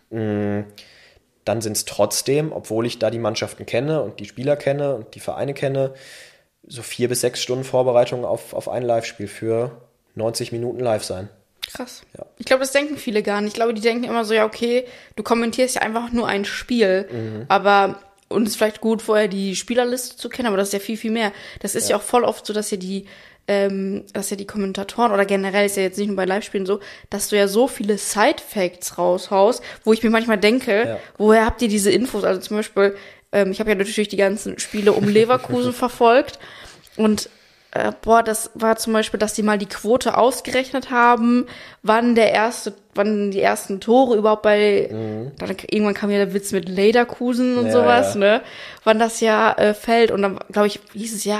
dann sind es trotzdem, obwohl ich da die Mannschaften kenne und die Spieler kenne und die Vereine kenne, so 4 bis 6 Stunden Vorbereitung auf ein Live-Spiel für 90 Minuten live sein. Krass. Ja. Ich glaube, das denken viele gar nicht. Ich glaube, die denken immer so, ja, okay, du kommentierst ja einfach nur ein Spiel. Aber, und es ist vielleicht gut, vorher die Spielerliste zu kennen, aber das ist ja viel, viel mehr. Das ist ja auch voll oft so, dass ja die Kommentatoren oder generell ist ja jetzt nicht nur bei Live-Spielen so, dass du ja so viele Side-Facts raushaust, wo ich mir manchmal denke, woher habt ihr diese Infos? Also zum Beispiel, ich habe ja natürlich die ganzen Spiele um Leverkusen verfolgt und das war zum Beispiel, dass die mal die Quote ausgerechnet haben, wann die ersten Tore überhaupt dann irgendwann kam ja der Witz mit Leverkusen und sowas, ne? Wann das fällt und dann, glaube ich, hieß es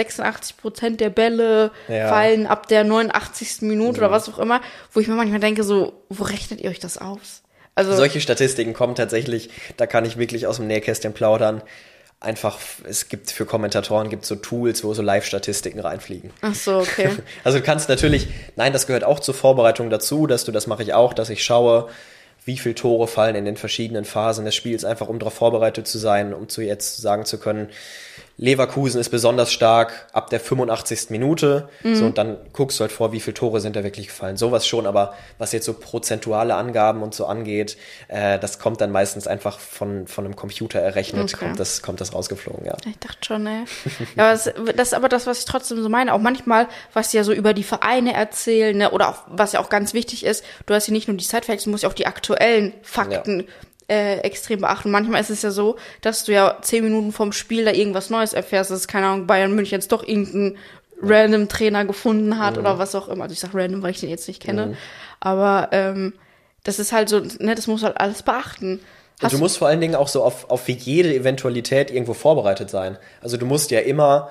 86% der Bälle fallen ab der 89. Minute oder was auch immer, wo ich mir manchmal denke so, wo rechnet ihr euch das aus? Also solche Statistiken kommen tatsächlich, da kann ich wirklich aus dem Nähkästchen plaudern. Einfach, es gibt für Kommentatoren so Tools, wo so Live-Statistiken reinfliegen. Ach so, okay. Also du kannst natürlich, nein, das gehört auch zur Vorbereitung dazu, das mache ich auch, dass ich schaue, wie viele Tore fallen in den verschiedenen Phasen des Spiels, einfach um darauf vorbereitet zu sein, um jetzt sagen zu können, Leverkusen ist besonders stark ab der 85. Minute. So, und dann guckst du halt vor, wie viele Tore sind da wirklich gefallen. Sowas schon, aber was jetzt so prozentuale Angaben und so angeht, das kommt dann meistens einfach von einem Computer errechnet, kommt das rausgeflogen, ja. Ich dachte schon, ey. Ja, aber das ist aber das, was ich trotzdem so meine. Auch manchmal, was die ja so über die Vereine erzählen, ne, oder auch, was ja auch ganz wichtig ist, du hast ja nicht nur die Side-Facts, du musst ja auch die aktuellen Fakten extrem beachten. Manchmal ist es ja so, dass du ja 10 Minuten vorm Spiel da irgendwas Neues erfährst, dass, keine Ahnung, Bayern München jetzt doch irgendeinen random Trainer gefunden hat oder was auch immer. Also ich sag random, weil ich den jetzt nicht kenne. Aber das ist halt so, ne, das musst du halt alles beachten. Und du musst vor allen Dingen auch so auf jede Eventualität irgendwo vorbereitet sein. Also du musst ja immer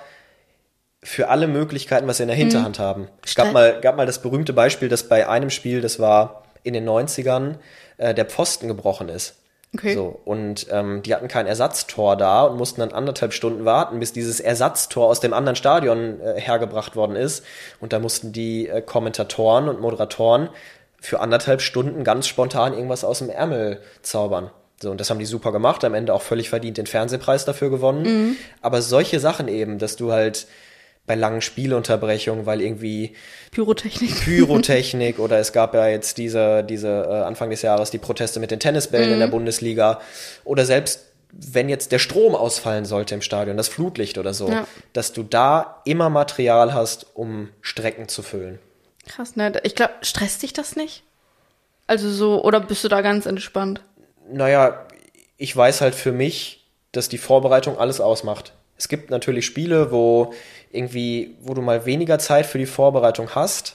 für alle Möglichkeiten was in der Hinterhand haben. Es gab mal das berühmte Beispiel, dass bei einem Spiel, das war in den 90ern, der Pfosten gebrochen ist. Okay. So, und die hatten kein Ersatztor da und mussten dann 1,5 Stunden warten, bis dieses Ersatztor aus dem anderen Stadion hergebracht worden ist. Und da mussten die Kommentatoren und Moderatoren für 1,5 Stunden ganz spontan irgendwas aus dem Ärmel zaubern. So, und das haben die super gemacht, am Ende auch völlig verdient den Fernsehpreis dafür gewonnen. Aber solche Sachen eben, dass du halt bei langen Spielunterbrechungen, weil irgendwie Pyrotechnik oder es gab ja jetzt diese Anfang des Jahres die Proteste mit den Tennisbällen in der Bundesliga oder selbst wenn jetzt der Strom ausfallen sollte im Stadion, das Flutlicht oder so, dass du da immer Material hast, um Strecken zu füllen. Krass, ne? Ich glaube, stresst dich das nicht? Also so, oder bist du da ganz entspannt? Naja, ich weiß halt für mich, dass die Vorbereitung alles ausmacht. Es gibt natürlich Spiele, wo du mal weniger Zeit für die Vorbereitung hast,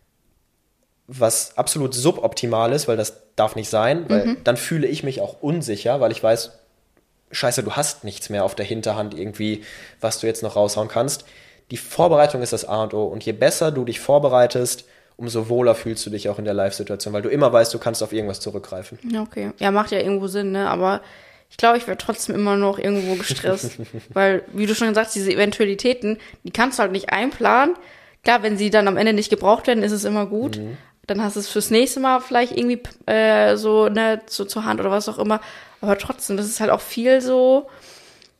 was absolut suboptimal ist, weil das darf nicht sein, weil dann fühle ich mich auch unsicher, weil ich weiß, scheiße, du hast nichts mehr auf der Hinterhand irgendwie, was du jetzt noch raushauen kannst. Die Vorbereitung ist das A und O und je besser du dich vorbereitest, umso wohler fühlst du dich auch in der Live-Situation, weil du immer weißt, du kannst auf irgendwas zurückgreifen. Ja, okay. Ja, macht ja irgendwo Sinn, ne, aber ich glaube, ich werde trotzdem immer noch irgendwo gestresst. Weil, wie du schon gesagt hast, diese Eventualitäten, die kannst du halt nicht einplanen. Klar, wenn sie dann am Ende nicht gebraucht werden, ist es immer gut. Dann hast du es fürs nächste Mal vielleicht irgendwie so, ne, zur Hand oder was auch immer. Aber trotzdem, das ist halt auch viel so,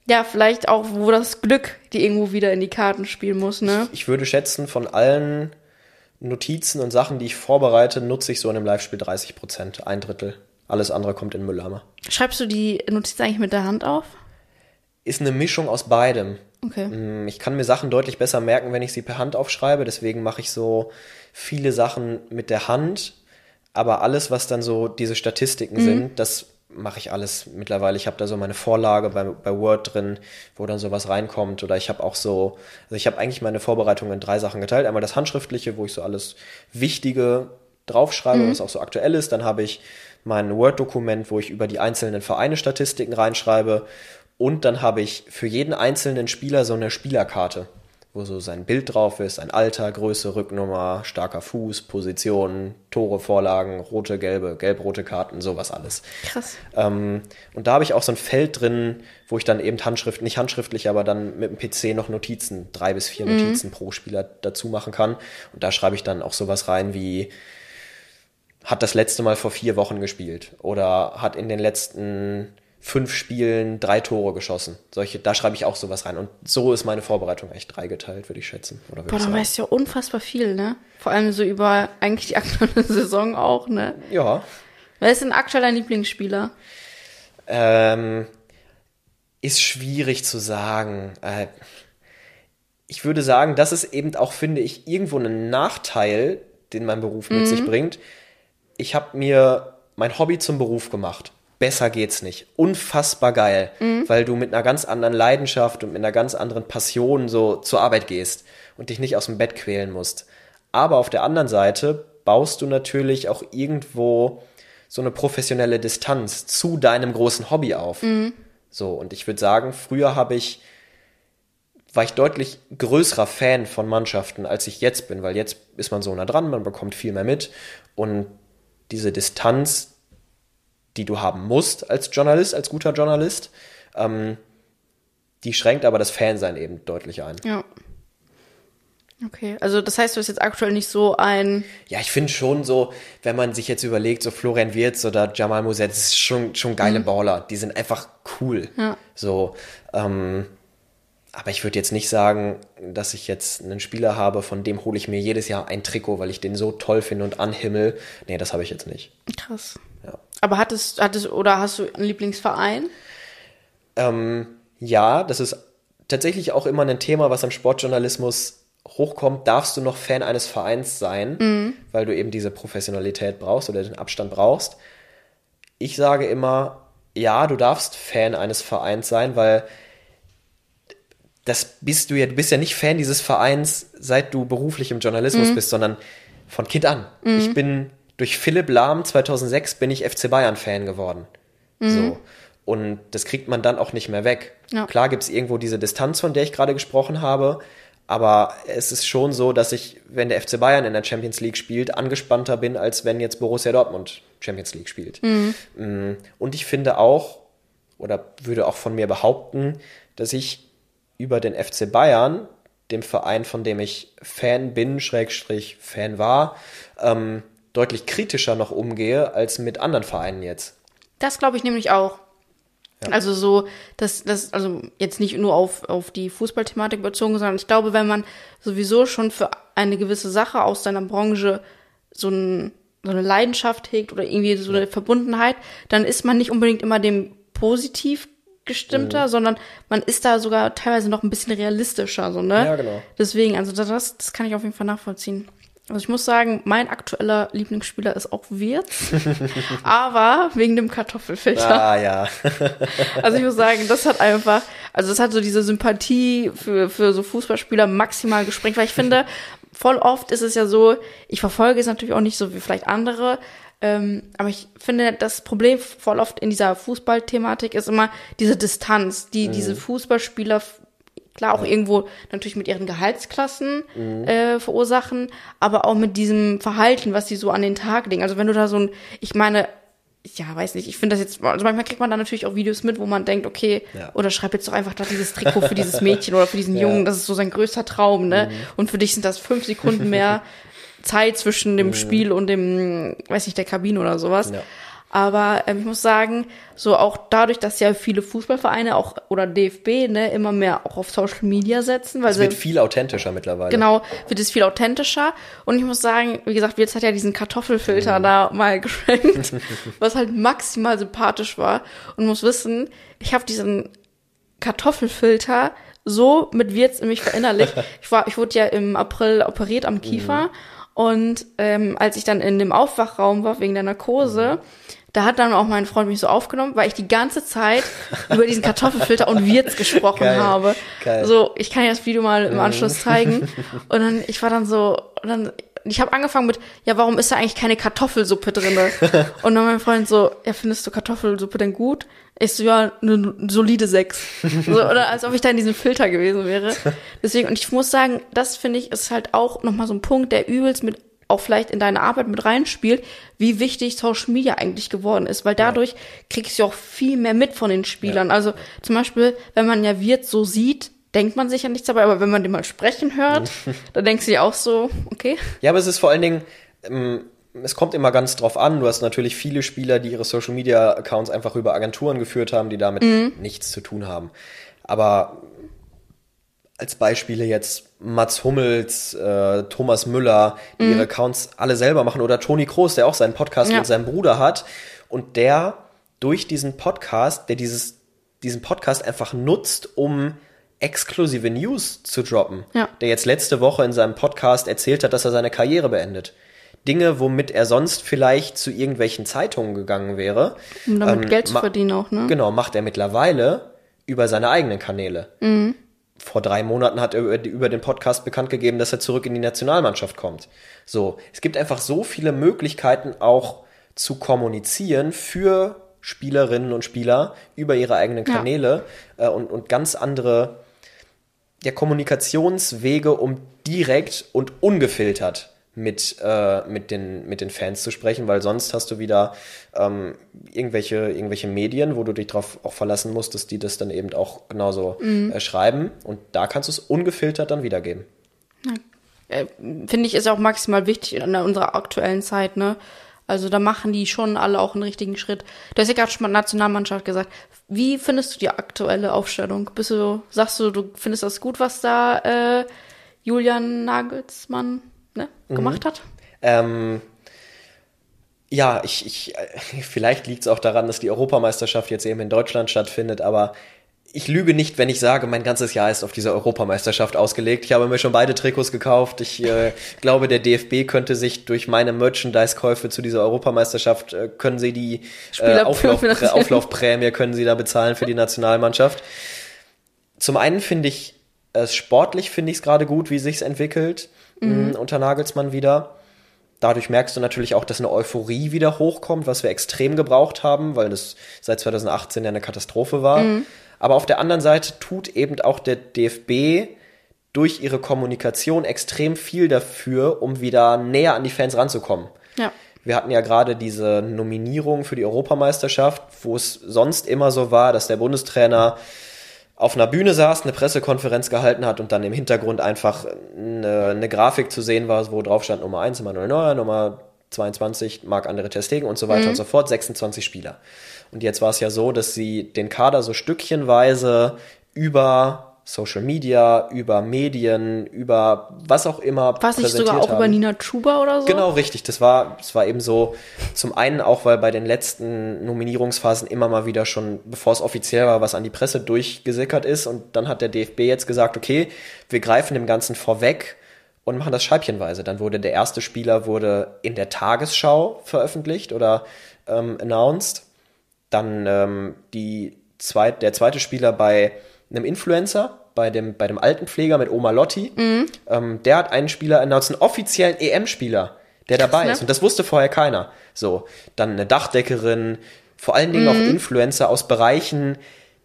Ja, vielleicht auch, wo das Glück die irgendwo wieder in die Karten spielen muss, ne? Ich würde schätzen, von allen Notizen und Sachen, die ich vorbereite, nutze ich so in einem Live-Spiel 30%, 1/3. Alles andere kommt in den Mülleimer. Schreibst du die Notizen eigentlich mit der Hand auf? Ist eine Mischung aus beidem. Okay. Ich kann mir Sachen deutlich besser merken, wenn ich sie per Hand aufschreibe. Deswegen mache ich so viele Sachen mit der Hand. Aber alles, was dann so diese Statistiken sind, das mache ich alles mittlerweile. Ich habe da so meine Vorlage bei Word drin, wo dann sowas reinkommt. Oder ich habe auch so, also ich habe eigentlich meine Vorbereitung in 3 Sachen geteilt. Einmal das Handschriftliche, wo ich so alles Wichtige draufschreibe, was auch so aktuell ist. Dann habe ich mein Word-Dokument, wo ich über die einzelnen Vereine Statistiken reinschreibe. Und dann habe ich für jeden einzelnen Spieler so eine Spielerkarte, wo so sein Bild drauf ist, sein Alter, Größe, Rücknummer, starker Fuß, Position, Tore, Vorlagen, rote, gelbe, gelb-rote Karten, sowas alles. Krass. Und da habe ich auch so ein Feld drin, wo ich dann eben nicht handschriftlich, aber dann mit dem PC noch Notizen, 3 bis 4 Notizen pro Spieler dazu machen kann. Und da schreibe ich dann auch sowas rein wie, hat das letzte Mal vor 4 Wochen gespielt oder hat in den letzten 5 Spielen 3 Tore geschossen. Da schreibe ich auch sowas rein. Und so ist meine Vorbereitung echt dreigeteilt, würde ich schätzen. Oder Boah, da weißt du ja unfassbar viel, ne? Vor allem so über eigentlich die aktuelle Saison auch, ne? Ja. Wer ist denn aktuell dein Lieblingsspieler? Ist schwierig zu sagen. Ich würde sagen, das ist eben auch, finde ich, irgendwo ein Nachteil, den mein Beruf mit sich bringt. Ich habe mir mein Hobby zum Beruf gemacht. Besser geht's nicht. Unfassbar geil, weil du mit einer ganz anderen Leidenschaft und mit einer ganz anderen Passion so zur Arbeit gehst und dich nicht aus dem Bett quälen musst. Aber auf der anderen Seite baust du natürlich auch irgendwo so eine professionelle Distanz zu deinem großen Hobby auf. So, und ich würde sagen, früher war ich deutlich größerer Fan von Mannschaften, als ich jetzt bin, weil jetzt ist man so nah dran, man bekommt viel mehr mit und diese Distanz, die du haben musst als Journalist, als guter Journalist, die schränkt aber das Fansein eben deutlich ein. Ja. Okay, also das heißt, du bist jetzt aktuell nicht so ein... Ja, ich finde schon so, wenn man sich jetzt überlegt, so Florian Wirtz oder Jamal Musset, das ist schon geile Baller. Die sind einfach cool. Ja. So, aber ich würde jetzt nicht sagen, dass ich jetzt einen Spieler habe, von dem hole ich mir jedes Jahr ein Trikot, weil ich den so toll finde und anhimmel. Nee, das habe ich jetzt nicht. Krass. Ja. Aber hast du einen Lieblingsverein? Ja, das ist tatsächlich auch immer ein Thema, was am Sportjournalismus hochkommt. Darfst du noch Fan eines Vereins sein, weil du eben diese Professionalität brauchst oder den Abstand brauchst? Ich sage immer, ja, du darfst Fan eines Vereins sein, weil du bist ja nicht Fan dieses Vereins, seit du beruflich im Journalismus bist, sondern von Kind an. Ich bin durch Philipp Lahm 2006 bin ich FC Bayern Fan geworden. So. Und das kriegt man dann auch nicht mehr weg. Ja. Klar gibt es irgendwo diese Distanz, von der ich gerade gesprochen habe, aber es ist schon so, dass ich, wenn der FC Bayern in der Champions League spielt, angespannter bin, als wenn jetzt Borussia Dortmund Champions League spielt. Und ich finde auch, oder würde auch von mir behaupten, dass ich über den FC Bayern, dem Verein, von dem ich Fan bin, / Fan war, deutlich kritischer noch umgehe als mit anderen Vereinen jetzt. Das glaube ich nämlich auch. Ja. Also so, also jetzt nicht nur auf die Fußballthematik bezogen, sondern ich glaube, wenn man sowieso schon für eine gewisse Sache aus seiner Branche so eine Leidenschaft hegt oder irgendwie so eine Verbundenheit, dann ist man nicht unbedingt immer dem positiv gestimmter, sondern man ist da sogar teilweise noch ein bisschen realistischer, so, ne? Ja, genau. Deswegen, also das kann ich auf jeden Fall nachvollziehen. Also ich muss sagen, mein aktueller Lieblingsspieler ist auch Wirtz, aber wegen dem Kartoffelfilter. Ah, ja. Also ich muss sagen, das hat so diese Sympathie für so Fußballspieler maximal gesprengt, weil ich finde, voll oft ist es ja so, ich verfolge es natürlich auch nicht so wie vielleicht andere, aber ich finde, das Problem voll oft in dieser Fußballthematik ist immer diese Distanz, die diese Fußballspieler klar auch irgendwo natürlich mit ihren Gehaltsklassen verursachen, aber auch mit diesem Verhalten, was sie so an den Tag legen. Also wenn du da ich weiß nicht, ich finde das jetzt, also manchmal kriegt man da natürlich auch Videos mit, wo man denkt, okay, oder schreib jetzt doch einfach da dieses Trikot für dieses Mädchen oder für diesen Jungen, das ist so sein größter Traum, ne? Und für dich sind das 5 Sekunden mehr Zeit zwischen dem Spiel und dem, weiß nicht, der Kabine oder sowas. Ja. Aber ich muss sagen, so auch dadurch, dass ja viele Fußballvereine auch oder DFB immer mehr auch auf Social Media setzen, weil es wird viel authentischer mittlerweile. Genau, wird es viel authentischer. Und ich muss sagen, wie gesagt, Wirtz hat ja diesen Kartoffelfilter da mal geschenkt, was halt maximal sympathisch war. Und muss wissen, ich habe diesen Kartoffelfilter so mit Wirtz in mich verinnerlicht. Ich wurde ja im April operiert am Kiefer. Und als ich dann in dem Aufwachraum war wegen der Narkose, da hat dann auch mein Freund mich so aufgenommen, weil ich die ganze Zeit über diesen Kartoffelfilter und Wirtz gesprochen habe. Geil. So, ich kann dir das Video mal im Anschluss zeigen. Und dann, ich war dann so, ich habe angefangen mit, ja, warum ist da eigentlich keine Kartoffelsuppe drinne? Und dann mein Freund so, ja, findest du Kartoffelsuppe denn gut? Ich so, ja, eine solide 6. So, oder als ob ich da in diesem Filter gewesen wäre. Deswegen, und ich muss sagen, das finde ich, ist halt auch nochmal so ein Punkt, der übelst mit auch vielleicht in deine Arbeit mit reinspielt, wie wichtig Social Media eigentlich geworden ist, weil dadurch kriegst du auch viel mehr mit von den Spielern. Ja. Also zum Beispiel, wenn man ja Wirtz so sieht, denkt man sich ja nichts dabei, aber wenn man den mal sprechen hört, dann denkst du dir auch so, okay. Ja, aber es ist vor allen Dingen, es kommt immer ganz drauf an, du hast natürlich viele Spieler, die ihre Social-Media-Accounts einfach über Agenturen geführt haben, die damit nichts zu tun haben. Aber als Beispiele jetzt Mats Hummels, Thomas Müller, die ihre Accounts alle selber machen, oder Toni Kroos, der auch seinen Podcast mit seinem Bruder hat und der durch diesen Podcast, der diesen Podcast einfach nutzt, um exklusive News zu droppen. Ja. Der jetzt letzte Woche in seinem Podcast erzählt hat, dass er seine Karriere beendet. Dinge, womit er sonst vielleicht zu irgendwelchen Zeitungen gegangen wäre. Um damit Geld zu verdienen auch, ne? Genau, macht er mittlerweile über seine eigenen Kanäle. Vor 3 Monaten hat er über den Podcast bekannt gegeben, dass er zurück in die Nationalmannschaft kommt. So, es gibt einfach so viele Möglichkeiten auch zu kommunizieren für Spielerinnen und Spieler über ihre eigenen Kanäle und ganz andere Kommunikationswege, um direkt und ungefiltert mit den Fans zu sprechen, weil sonst hast du wieder irgendwelche Medien, wo du dich drauf auch verlassen musst, dass die das dann eben auch genauso schreiben, und da kannst du es ungefiltert dann wiedergeben. Ja. Finde ich, ist auch maximal wichtig in unserer aktuellen Zeit, ne? Also da machen die schon alle auch einen richtigen Schritt. Du hast ja gerade schon mal Nationalmannschaft gesagt. Wie findest du die aktuelle Aufstellung? Sagst du findest das gut, was da Julian Nagelsmann gemacht hat? Ja, vielleicht liegt es auch daran, dass die Europameisterschaft jetzt eben in Deutschland stattfindet, aber ich lüge nicht, wenn ich sage, mein ganzes Jahr ist auf diese Europameisterschaft ausgelegt. Ich habe mir schon beide Trikots gekauft. Ich glaube, der DFB könnte sich durch meine Merchandise-Käufe zu dieser Europameisterschaft, können sie die Auflaufprämie können sie da bezahlen für die Nationalmannschaft. Zum einen finde ich sportlich finde ich es gerade gut, wie sich's entwickelt unter Nagelsmann wieder. Dadurch merkst du natürlich auch, dass eine Euphorie wieder hochkommt, was wir extrem gebraucht haben, weil das seit 2018 ja eine Katastrophe war. Aber auf der anderen Seite tut eben auch der DFB durch ihre Kommunikation extrem viel dafür, um wieder näher an die Fans ranzukommen. Ja. Wir hatten ja gerade diese Nominierung für die Europameisterschaft, wo es sonst immer so war, dass der Bundestrainer auf einer Bühne saß, eine Pressekonferenz gehalten hat und dann im Hintergrund einfach eine Grafik zu sehen war, wo drauf stand Nummer 1 Manuel Neuer, Nummer 22 Marc-André ter Stegen und so weiter und so fort, 26 Spieler. Und jetzt war es ja so, dass sie den Kader so stückchenweise über Social Media, über Medien, über was auch immer präsentiert haben. War es nicht sogar auch über Nina Chuba oder so? Genau, richtig. Das war eben so, zum einen auch, weil bei den letzten Nominierungsphasen immer mal wieder schon, bevor es offiziell war, was an die Presse durchgesickert ist, und dann hat der DFB jetzt gesagt, okay, wir greifen dem Ganzen vorweg und machen das scheibchenweise. Dann wurde der erste Spieler in der Tagesschau veröffentlicht oder announced. Dann der zweite Spieler bei einem Influencer, bei dem Altenpfleger mit Oma Lotti. Der hat einen Spieler announced, einen offiziellen EM-Spieler, der dabei ist. Und das wusste vorher keiner. So, dann eine Dachdeckerin, vor allen Dingen auch Influencer aus Bereichen,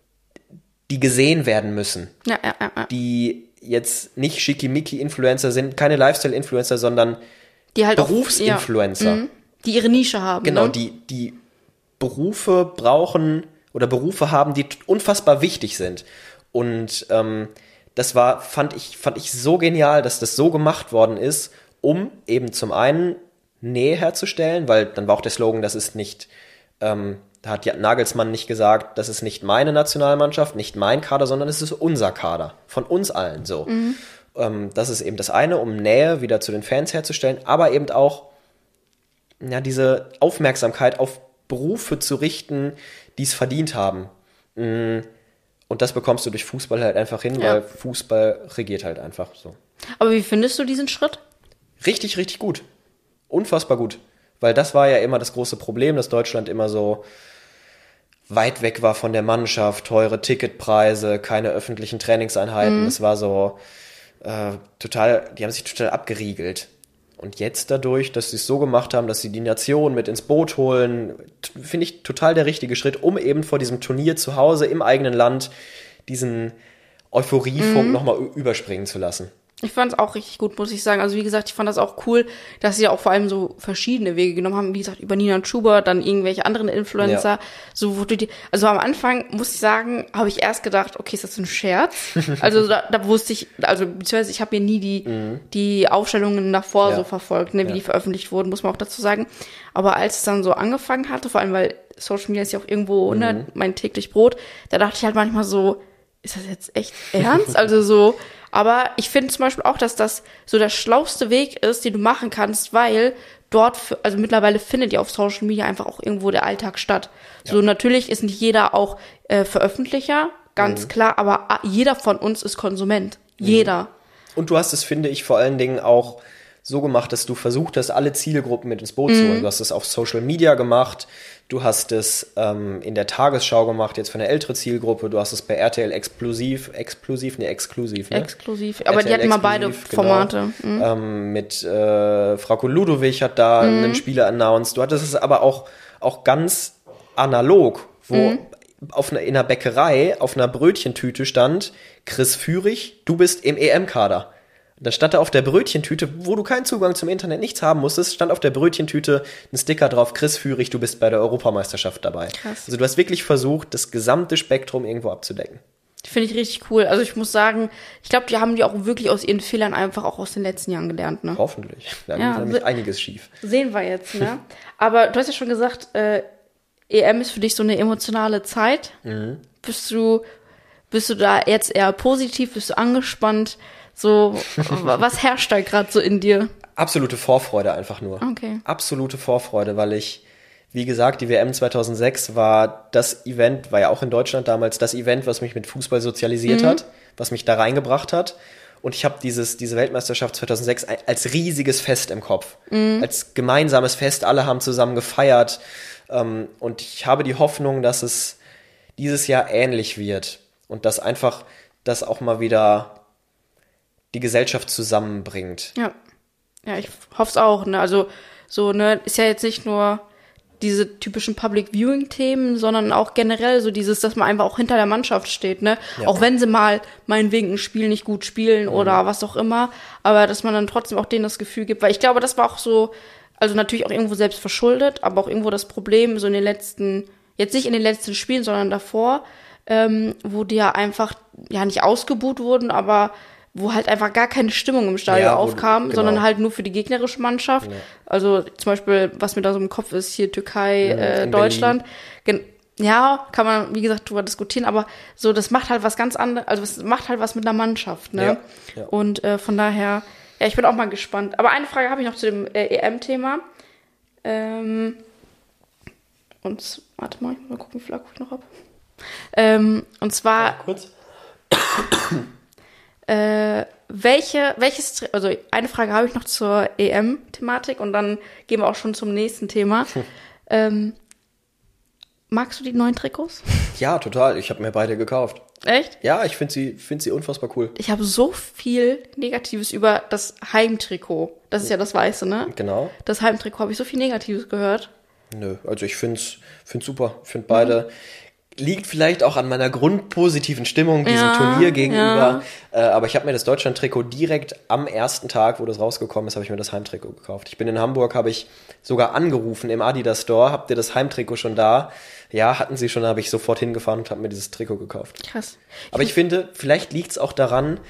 die gesehen werden müssen. Ja. Die jetzt nicht Schickimicki-Influencer sind, keine Lifestyle-Influencer, sondern die halt Berufsinfluencer. Die ihre Nische haben. Genau, ne? die Berufe brauchen oder Berufe haben, die unfassbar wichtig sind. Und das fand ich so genial, dass das so gemacht worden ist, um eben zum einen Nähe herzustellen, weil dann war auch der Slogan, das ist nicht Da hat ja Nagelsmann nicht gesagt, das ist nicht meine Nationalmannschaft, nicht mein Kader, sondern es ist unser Kader. Von uns allen so. Das ist eben das eine, um Nähe wieder zu den Fans herzustellen, aber eben auch diese Aufmerksamkeit auf Berufe zu richten, die es verdient haben. Und das bekommst du durch Fußball halt einfach hin, weil Fußball regiert halt einfach so. Aber wie findest du diesen Schritt? Richtig, richtig gut. Unfassbar gut. Weil das war ja immer das große Problem, dass Deutschland immer so weit weg war von der Mannschaft, teure Ticketpreise, keine öffentlichen Trainingseinheiten. Das war so total, die haben sich total abgeriegelt. Und jetzt dadurch, dass sie es so gemacht haben, dass sie die Nation mit ins Boot holen, finde ich total der richtige Schritt, um eben vor diesem Turnier zu Hause im eigenen Land diesen Euphoriefunk nochmal überspringen zu lassen. Ich fand es auch richtig gut, muss ich sagen. Also wie gesagt, ich fand das auch cool, dass sie ja auch vor allem so verschiedene Wege genommen haben. Wie gesagt, über Nina Schubert, dann irgendwelche anderen Influencer. Ja. So wurde also am Anfang, muss ich sagen, habe ich erst gedacht, okay, ist das ein Scherz? Also da wusste ich, also beziehungsweise ich habe mir nie die Aufstellungen davor so verfolgt, ne, wie die veröffentlicht wurden, muss man auch dazu sagen. Aber als es dann so angefangen hatte, vor allem, weil Social Media ist ja auch irgendwo mein täglich Brot, da dachte ich halt manchmal so, ist das jetzt echt ernst? Also so, aber ich finde zum Beispiel auch, dass das so der schlauste Weg ist, den du machen kannst, weil dort, also mittlerweile findet ja auf Social Media einfach auch irgendwo der Alltag statt. Ja. So natürlich ist nicht jeder auch Veröffentlicher, ganz klar, aber jeder von uns ist Konsument. Jeder. Und du hast es, finde ich, vor allen Dingen auch so gemacht, dass du versucht hast, alle Zielgruppen mit ins Boot zu holen. Du hast es auf Social Media gemacht, du hast es in der Tagesschau gemacht, jetzt für eine ältere Zielgruppe, du hast es bei RTL exklusiv, ne? Exklusiv, aber die hatten mal beide Formate. Genau. Mit Frau Ludowig hat da einen Spieler announced. Du hattest es aber auch ganz analog, wo in einer Bäckerei auf einer Brötchentüte stand, Chris Führig, du bist im EM-Kader. Da stand da auf der Brötchentüte, wo du keinen Zugang zum Internet, nichts haben musstest, stand auf der Brötchentüte ein Sticker drauf, Chris Führig, du bist bei der Europameisterschaft dabei. Krass. Also du hast wirklich versucht, das gesamte Spektrum irgendwo abzudecken. Finde ich richtig cool. Also ich muss sagen, ich glaube, die haben die auch wirklich aus ihren Fehlern einfach auch aus den letzten Jahren gelernt, ne? Hoffentlich. Da ist nämlich einiges schief. Sehen wir jetzt, ne? Aber du hast ja schon gesagt, EM ist für dich so eine emotionale Zeit. Bist du da jetzt eher positiv, bist du angespannt? So, was herrscht da gerade so in dir? Absolute Vorfreude einfach nur. Okay. Absolute Vorfreude, weil ich, wie gesagt, die WM 2006 war das Event, war ja auch in Deutschland damals das Event, was mich mit Fußball sozialisiert hat, was mich da reingebracht hat. Und ich habe diese Weltmeisterschaft 2006 als riesiges Fest im Kopf. Als gemeinsames Fest, alle haben zusammen gefeiert. Und ich habe die Hoffnung, dass es dieses Jahr ähnlich wird. Und dass einfach das auch mal wieder die Gesellschaft zusammenbringt. Ja, ich hoffe es auch, ne? Also so, ne, ist ja jetzt nicht nur diese typischen Public Viewing Themen, sondern auch generell so dieses, dass man einfach auch hinter der Mannschaft steht, ne? Ja. Auch wenn sie mal meinetwegen ein Spiel nicht gut spielen oder was auch immer, aber dass man dann trotzdem auch denen das Gefühl gibt, weil ich glaube, das war auch so, also natürlich auch irgendwo selbst verschuldet, aber auch irgendwo das Problem so in den letzten, jetzt nicht in den letzten Spielen, sondern davor, wo die ja einfach, ja nicht ausgebuht wurden, aber wo halt einfach gar keine Stimmung im Stadion aufkam, sondern halt nur für die gegnerische Mannschaft. Ja. Also zum Beispiel, was mir da so im Kopf ist, hier Türkei, Deutschland. Ja, kann man, wie gesagt, drüber diskutieren, aber so, das macht halt was ganz anderes, also es macht halt was mit einer Mannschaft, ne? Ja. Und von daher, ja, ich bin auch mal gespannt. Aber eine Frage habe ich noch zu dem EM-Thema. Und, warte mal, ich muss mal gucken, wie viel Akku ich noch habe. Und zwar... Ja, kurz. Welches, also eine Frage habe ich noch zur EM-Thematik und dann gehen wir auch schon zum nächsten Thema. Magst du die neuen Trikots? Ja, total. Ich habe mir beide gekauft. Echt? Ja, ich finde sie unfassbar cool. Ich habe so viel Negatives über das Heimtrikot. Das ist ja das Weiße, ne? Genau. Das Heimtrikot habe ich so viel Negatives gehört. Nö, also ich find's super. Ich finde beide... Liegt vielleicht auch an meiner grundpositiven Stimmung diesem Turnier gegenüber. Ja. Aber ich habe mir das Deutschland-Trikot direkt am ersten Tag, wo das rausgekommen ist, habe ich mir das Heimtrikot gekauft. Ich bin in Hamburg, habe ich sogar angerufen im Adidas Store. Habt ihr das Heimtrikot schon da? Ja, hatten sie schon, habe ich sofort hingefahren und habe mir dieses Trikot gekauft. Krass. Aber ich finde, vielleicht liegt es auch daran,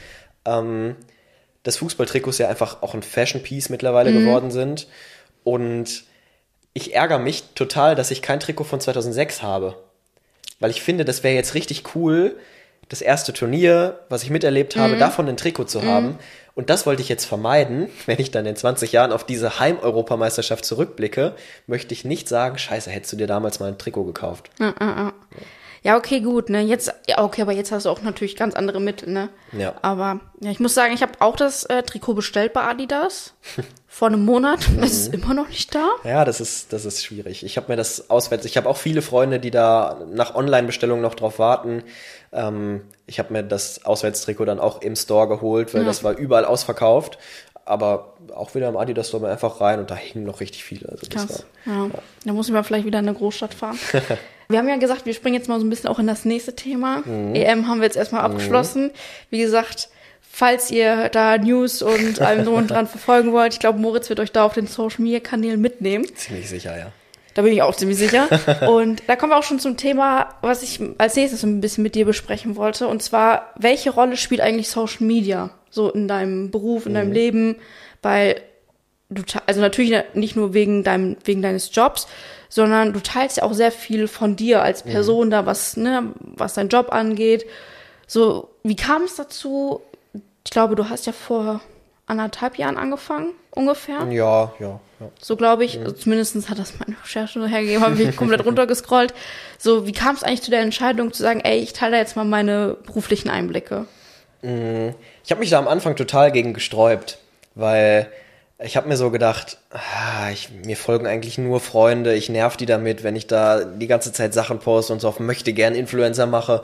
dass Fußballtrikots ja einfach auch ein Fashion-Piece mittlerweile geworden sind. Und ich ärgere mich total, dass ich kein Trikot von 2006 habe. Weil ich finde, das wäre jetzt richtig cool, das erste Turnier, was ich miterlebt habe, davon ein Trikot zu haben. Und das wollte ich jetzt vermeiden. Wenn ich dann in 20 Jahren auf diese Heim-Europameisterschaft zurückblicke, möchte ich nicht sagen, scheiße, hättest du dir damals mal ein Trikot gekauft. Ja, okay, gut, ne? Jetzt, ja, okay, aber jetzt hast du auch natürlich ganz andere Mittel, ne? Ja. Aber ja, ich muss sagen, ich habe auch das Trikot bestellt bei Adidas vor einem Monat. Es ist immer noch nicht da. Ja, das ist schwierig. Ich habe mir das auswärts, ich habe auch viele Freunde, die da nach Online-Bestellungen noch drauf warten. Ich habe mir das Auswärtstrikot dann auch im Store geholt, weil das war überall ausverkauft. Aber auch wieder im Adidas Store einfach rein und da hingen noch richtig viele. Also Krass. Ja. Da muss ich mal vielleicht wieder in eine Großstadt fahren. Wir haben ja gesagt, wir springen jetzt mal so ein bisschen auch in das nächste Thema. EM haben wir jetzt erstmal abgeschlossen. Wie gesagt, falls ihr da News und allem drum und dran verfolgen wollt, ich glaube, Moritz wird euch da auf den Social-Media-Kanälen mitnehmen. Ziemlich sicher, ja. Da bin ich auch ziemlich sicher. Und da kommen wir auch schon zum Thema, was ich als nächstes ein bisschen mit dir besprechen wollte. Und zwar, welche Rolle spielt eigentlich Social Media so in deinem Beruf, in deinem Leben? Weil du, also natürlich nicht nur wegen deines Jobs, sondern du teilst ja auch sehr viel von dir als Person da, was dein Job angeht. So, wie kam es dazu? Ich glaube, du hast ja vor 1,5 Jahren angefangen, ungefähr. Ja. So glaube ich, also zumindest hat das meine Recherche hergegeben, habe ich komplett runtergescrollt. So, wie kam es eigentlich zu der Entscheidung zu sagen, ey, ich teile da jetzt mal meine beruflichen Einblicke? Ich habe mich da am Anfang total gegen gesträubt, weil ich habe mir so gedacht, mir folgen eigentlich nur Freunde, ich nerv die damit, wenn ich da die ganze Zeit Sachen poste und so auf möchte gern Influencer mache,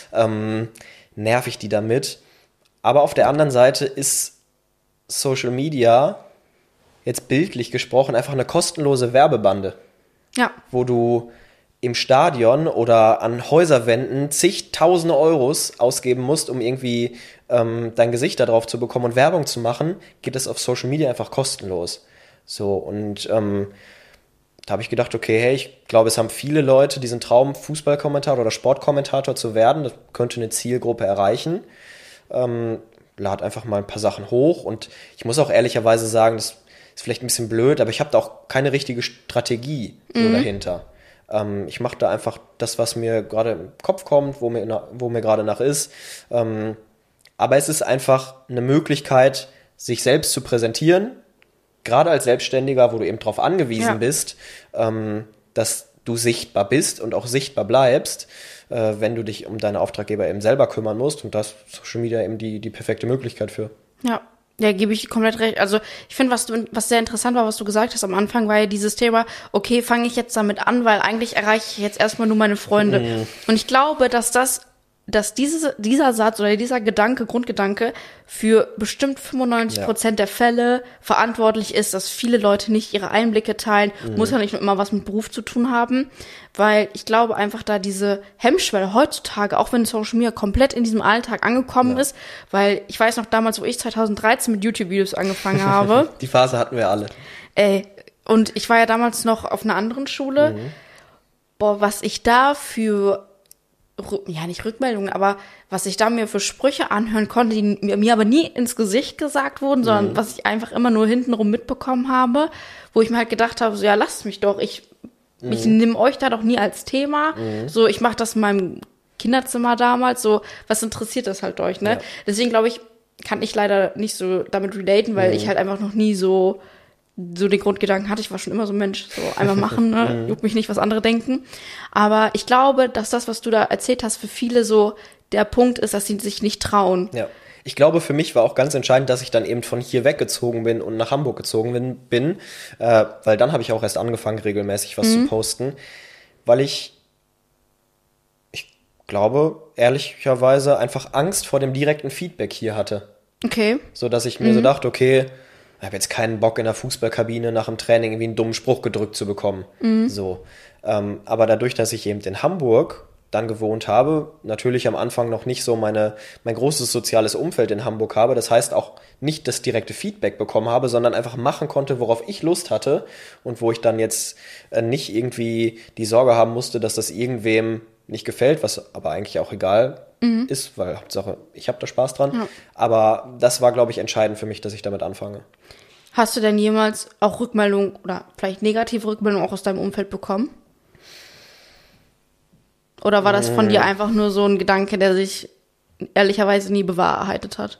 nerv ich die damit. Aber auf der anderen Seite ist Social Media, jetzt bildlich gesprochen, einfach eine kostenlose Werbebande. Ja. Wo du im Stadion oder an Häuserwänden zigtausende Euros ausgeben musst, um irgendwie dein Gesicht da drauf zu bekommen und Werbung zu machen, geht das auf Social Media einfach kostenlos. So, und da habe ich gedacht, okay, hey, ich glaube, es haben viele Leute diesen Traum, Fußballkommentator oder Sportkommentator zu werden. Das könnte eine Zielgruppe erreichen. Lad einfach mal ein paar Sachen hoch und ich muss auch ehrlicherweise sagen, das ist vielleicht ein bisschen blöd, aber ich habe da auch keine richtige Strategie so dahinter. Ich mache da einfach das, was mir gerade im Kopf kommt, wo mir gerade nach ist. Aber es ist einfach eine Möglichkeit, sich selbst zu präsentieren, gerade als Selbstständiger, wo du eben darauf angewiesen bist, dass du sichtbar bist und auch sichtbar bleibst, wenn du dich um deine Auftraggeber eben selber kümmern musst. Und das ist Social Media eben die perfekte Möglichkeit für. Ja, gebe ich komplett recht. Also ich finde, was sehr interessant war, was du gesagt hast am Anfang, war ja dieses Thema, okay, fange ich jetzt damit an, weil eigentlich erreiche ich jetzt erstmal nur meine Freunde. Und ich glaube, dass dieser Satz oder dieser Grundgedanke für bestimmt 95% der Fälle verantwortlich ist, dass viele Leute nicht ihre Einblicke teilen, muss ja nicht immer was mit Beruf zu tun haben, weil ich glaube einfach, da diese Hemmschwelle heutzutage, auch wenn Social Media komplett in diesem Alltag angekommen ist, weil ich weiß noch damals, wo ich 2013 mit YouTube-Videos angefangen habe. Die Phase hatten wir alle. Und ich war ja damals noch auf einer anderen Schule. Was ich da für nicht Rückmeldungen, aber was ich da mir für Sprüche anhören konnte, die mir aber nie ins Gesicht gesagt wurden, sondern was ich einfach immer nur hintenrum mitbekommen habe, wo ich mir halt gedacht habe, so, ja, lasst mich doch, ich nehme euch da doch nie als Thema, so, ich mache das in meinem Kinderzimmer damals, so, was interessiert das halt euch, ne? Ja. Deswegen glaube ich, kann ich leider nicht so damit relaten, weil ich halt einfach noch nie so den Grundgedanken hatte, ich war schon immer so ein Mensch, so einmal machen, ne? Juckt mich nicht, was andere denken. Aber ich glaube, dass das, was du da erzählt hast, für viele so der Punkt ist, dass sie sich nicht trauen. Ja. Ich glaube, für mich war auch ganz entscheidend, dass ich dann eben von hier weggezogen bin und nach Hamburg gezogen bin, weil dann habe ich auch erst angefangen, regelmäßig was zu posten, weil ich glaube, ehrlicherweise einfach Angst vor dem direkten Feedback hier hatte. Okay. So, dass ich mir so dachte, okay, ich habe jetzt keinen Bock in der Fußballkabine nach dem Training irgendwie einen dummen Spruch gedrückt zu bekommen. So. Aber dadurch, dass ich eben in Hamburg dann gewohnt habe, natürlich am Anfang noch nicht so mein großes soziales Umfeld in Hamburg habe, das heißt auch nicht das direkte Feedback bekommen habe, sondern einfach machen konnte, worauf ich Lust hatte und wo ich dann jetzt nicht irgendwie die Sorge haben musste, dass das irgendwem nicht gefällt, was aber eigentlich auch egal ist, weil Hauptsache, ich habe da Spaß dran. Ja. Aber das war, glaube ich, entscheidend für mich, dass ich damit anfange. Hast du denn jemals auch Rückmeldungen oder vielleicht negative Rückmeldungen auch aus deinem Umfeld bekommen? Oder war das von dir einfach nur so ein Gedanke, der sich ehrlicherweise nie bewahrheitet hat?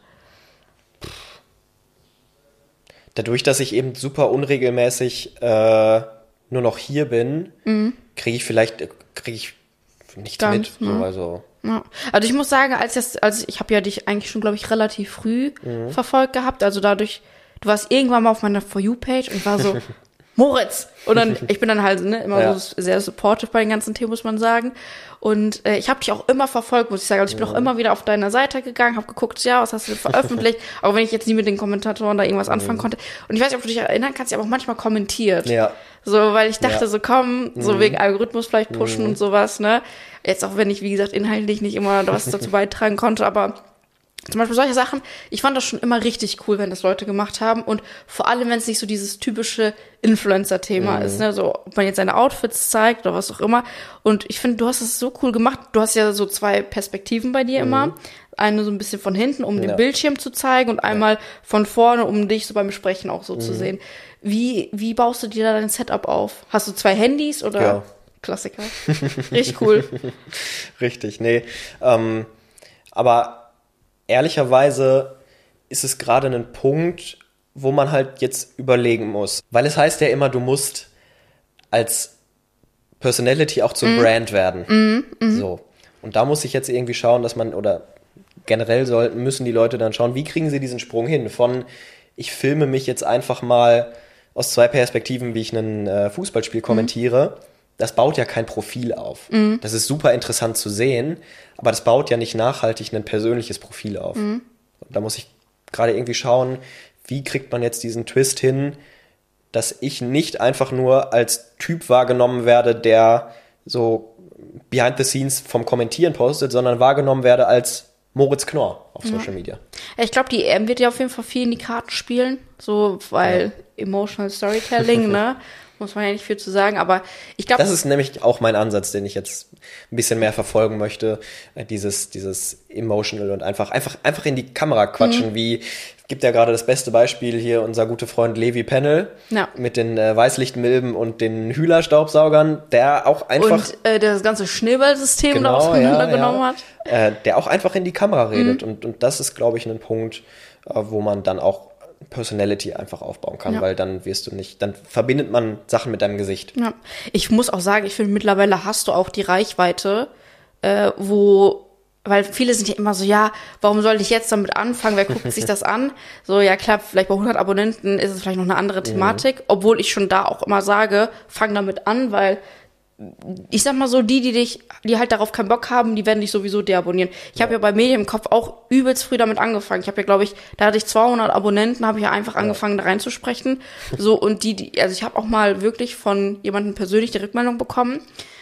Dadurch, dass ich eben super unregelmäßig nur noch hier bin, kriege ich nichts Gar mit. nicht, So, ne? also Ja. Also ich muss sagen, ich habe ja dich eigentlich schon, glaube ich, relativ früh verfolgt gehabt. Also dadurch, du warst irgendwann mal auf meiner For You-Page und ich war so, Moritz! Und dann, ich bin dann halt immer so sehr supportive bei den ganzen Themen, muss man sagen. Und ich habe dich auch immer verfolgt, muss ich sagen. Also ich bin auch immer wieder auf deiner Seite gegangen, habe geguckt, ja, was hast du denn veröffentlicht? Auch wenn ich jetzt nie mit den Kommentatoren da irgendwas anfangen konnte. Und ich weiß nicht, ob du dich erinnern kannst, ich habe auch manchmal kommentiert. Ja. So, weil ich dachte so, komm, so wegen Algorithmus vielleicht pushen und sowas, ne? Jetzt auch wenn ich, wie gesagt, inhaltlich nicht immer was dazu beitragen konnte, aber zum Beispiel solche Sachen, ich fand das schon immer richtig cool, wenn das Leute gemacht haben und vor allem, wenn es nicht so dieses typische Influencer-Thema ist, ne, so, ob man jetzt seine Outfits zeigt oder was auch immer und ich finde, du hast es so cool gemacht, du hast ja so 2 Perspektiven bei dir immer, eine so ein bisschen von hinten, um den Bildschirm zu zeigen und einmal von vorne, um dich so beim Sprechen auch so zu sehen. Wie baust du dir da dein Setup auf? Hast du 2 Handys oder? Ja. Klassiker. Richtig cool. Richtig, nee. Aber ehrlicherweise ist es gerade ein Punkt, wo man halt jetzt überlegen muss. Weil es heißt ja immer, du musst als Personality auch zum Brand werden. So. Und da muss ich jetzt irgendwie schauen, dass man, oder generell müssen die Leute dann schauen, wie kriegen sie diesen Sprung hin? Von, ich filme mich jetzt einfach mal aus 2 Perspektiven, wie ich ein Fußballspiel kommentiere. Das baut ja kein Profil auf. Das ist super interessant zu sehen, aber das baut ja nicht nachhaltig ein persönliches Profil auf. Da muss ich gerade irgendwie schauen, wie kriegt man jetzt diesen Twist hin, dass ich nicht einfach nur als Typ wahrgenommen werde, der so behind the scenes vom Kommentieren postet, sondern wahrgenommen werde als Moritz Knorr auf Social Media. Ja, ich glaube, die EM wird ja auf jeden Fall viel in die Karten spielen, so, weil Emotional Storytelling, ne? Muss man ja nicht viel zu sagen, aber ich glaube... Das ist nämlich auch mein Ansatz, den ich jetzt ein bisschen mehr verfolgen möchte. Dieses Emotional und einfach in die Kamera quatschen, wie, gibt ja gerade das beste Beispiel hier, unser guter Freund Levi Pennel mit den Weißlichtmilben und den Hühler-Staubsaugern, der auch einfach... Und das ganze Schneeballsystem da auseinandergenommen hat. Der auch einfach in die Kamera redet und das ist, glaube ich, ein Punkt, wo man dann auch Personality einfach aufbauen kann, weil dann dann verbindet man Sachen mit deinem Gesicht. Ja, ich muss auch sagen, ich finde, mittlerweile hast du auch die Reichweite, weil viele sind ja immer so, ja, warum sollte ich jetzt damit anfangen, wer guckt sich das an? So, ja klar, vielleicht bei 100 Abonnenten ist es vielleicht noch eine andere Thematik, obwohl ich schon da auch immer sage, fang damit an, weil ich sag mal so, die halt darauf keinen Bock haben, die werden dich sowieso deabonnieren. Ich habe ja bei Medien im Kopf auch übelst früh damit angefangen. Ich habe ja, glaube ich, da hatte ich 200 Abonnenten, habe ich ja einfach angefangen, da reinzusprechen. So, und also ich habe auch mal wirklich von jemandem persönlich die Rückmeldung bekommen,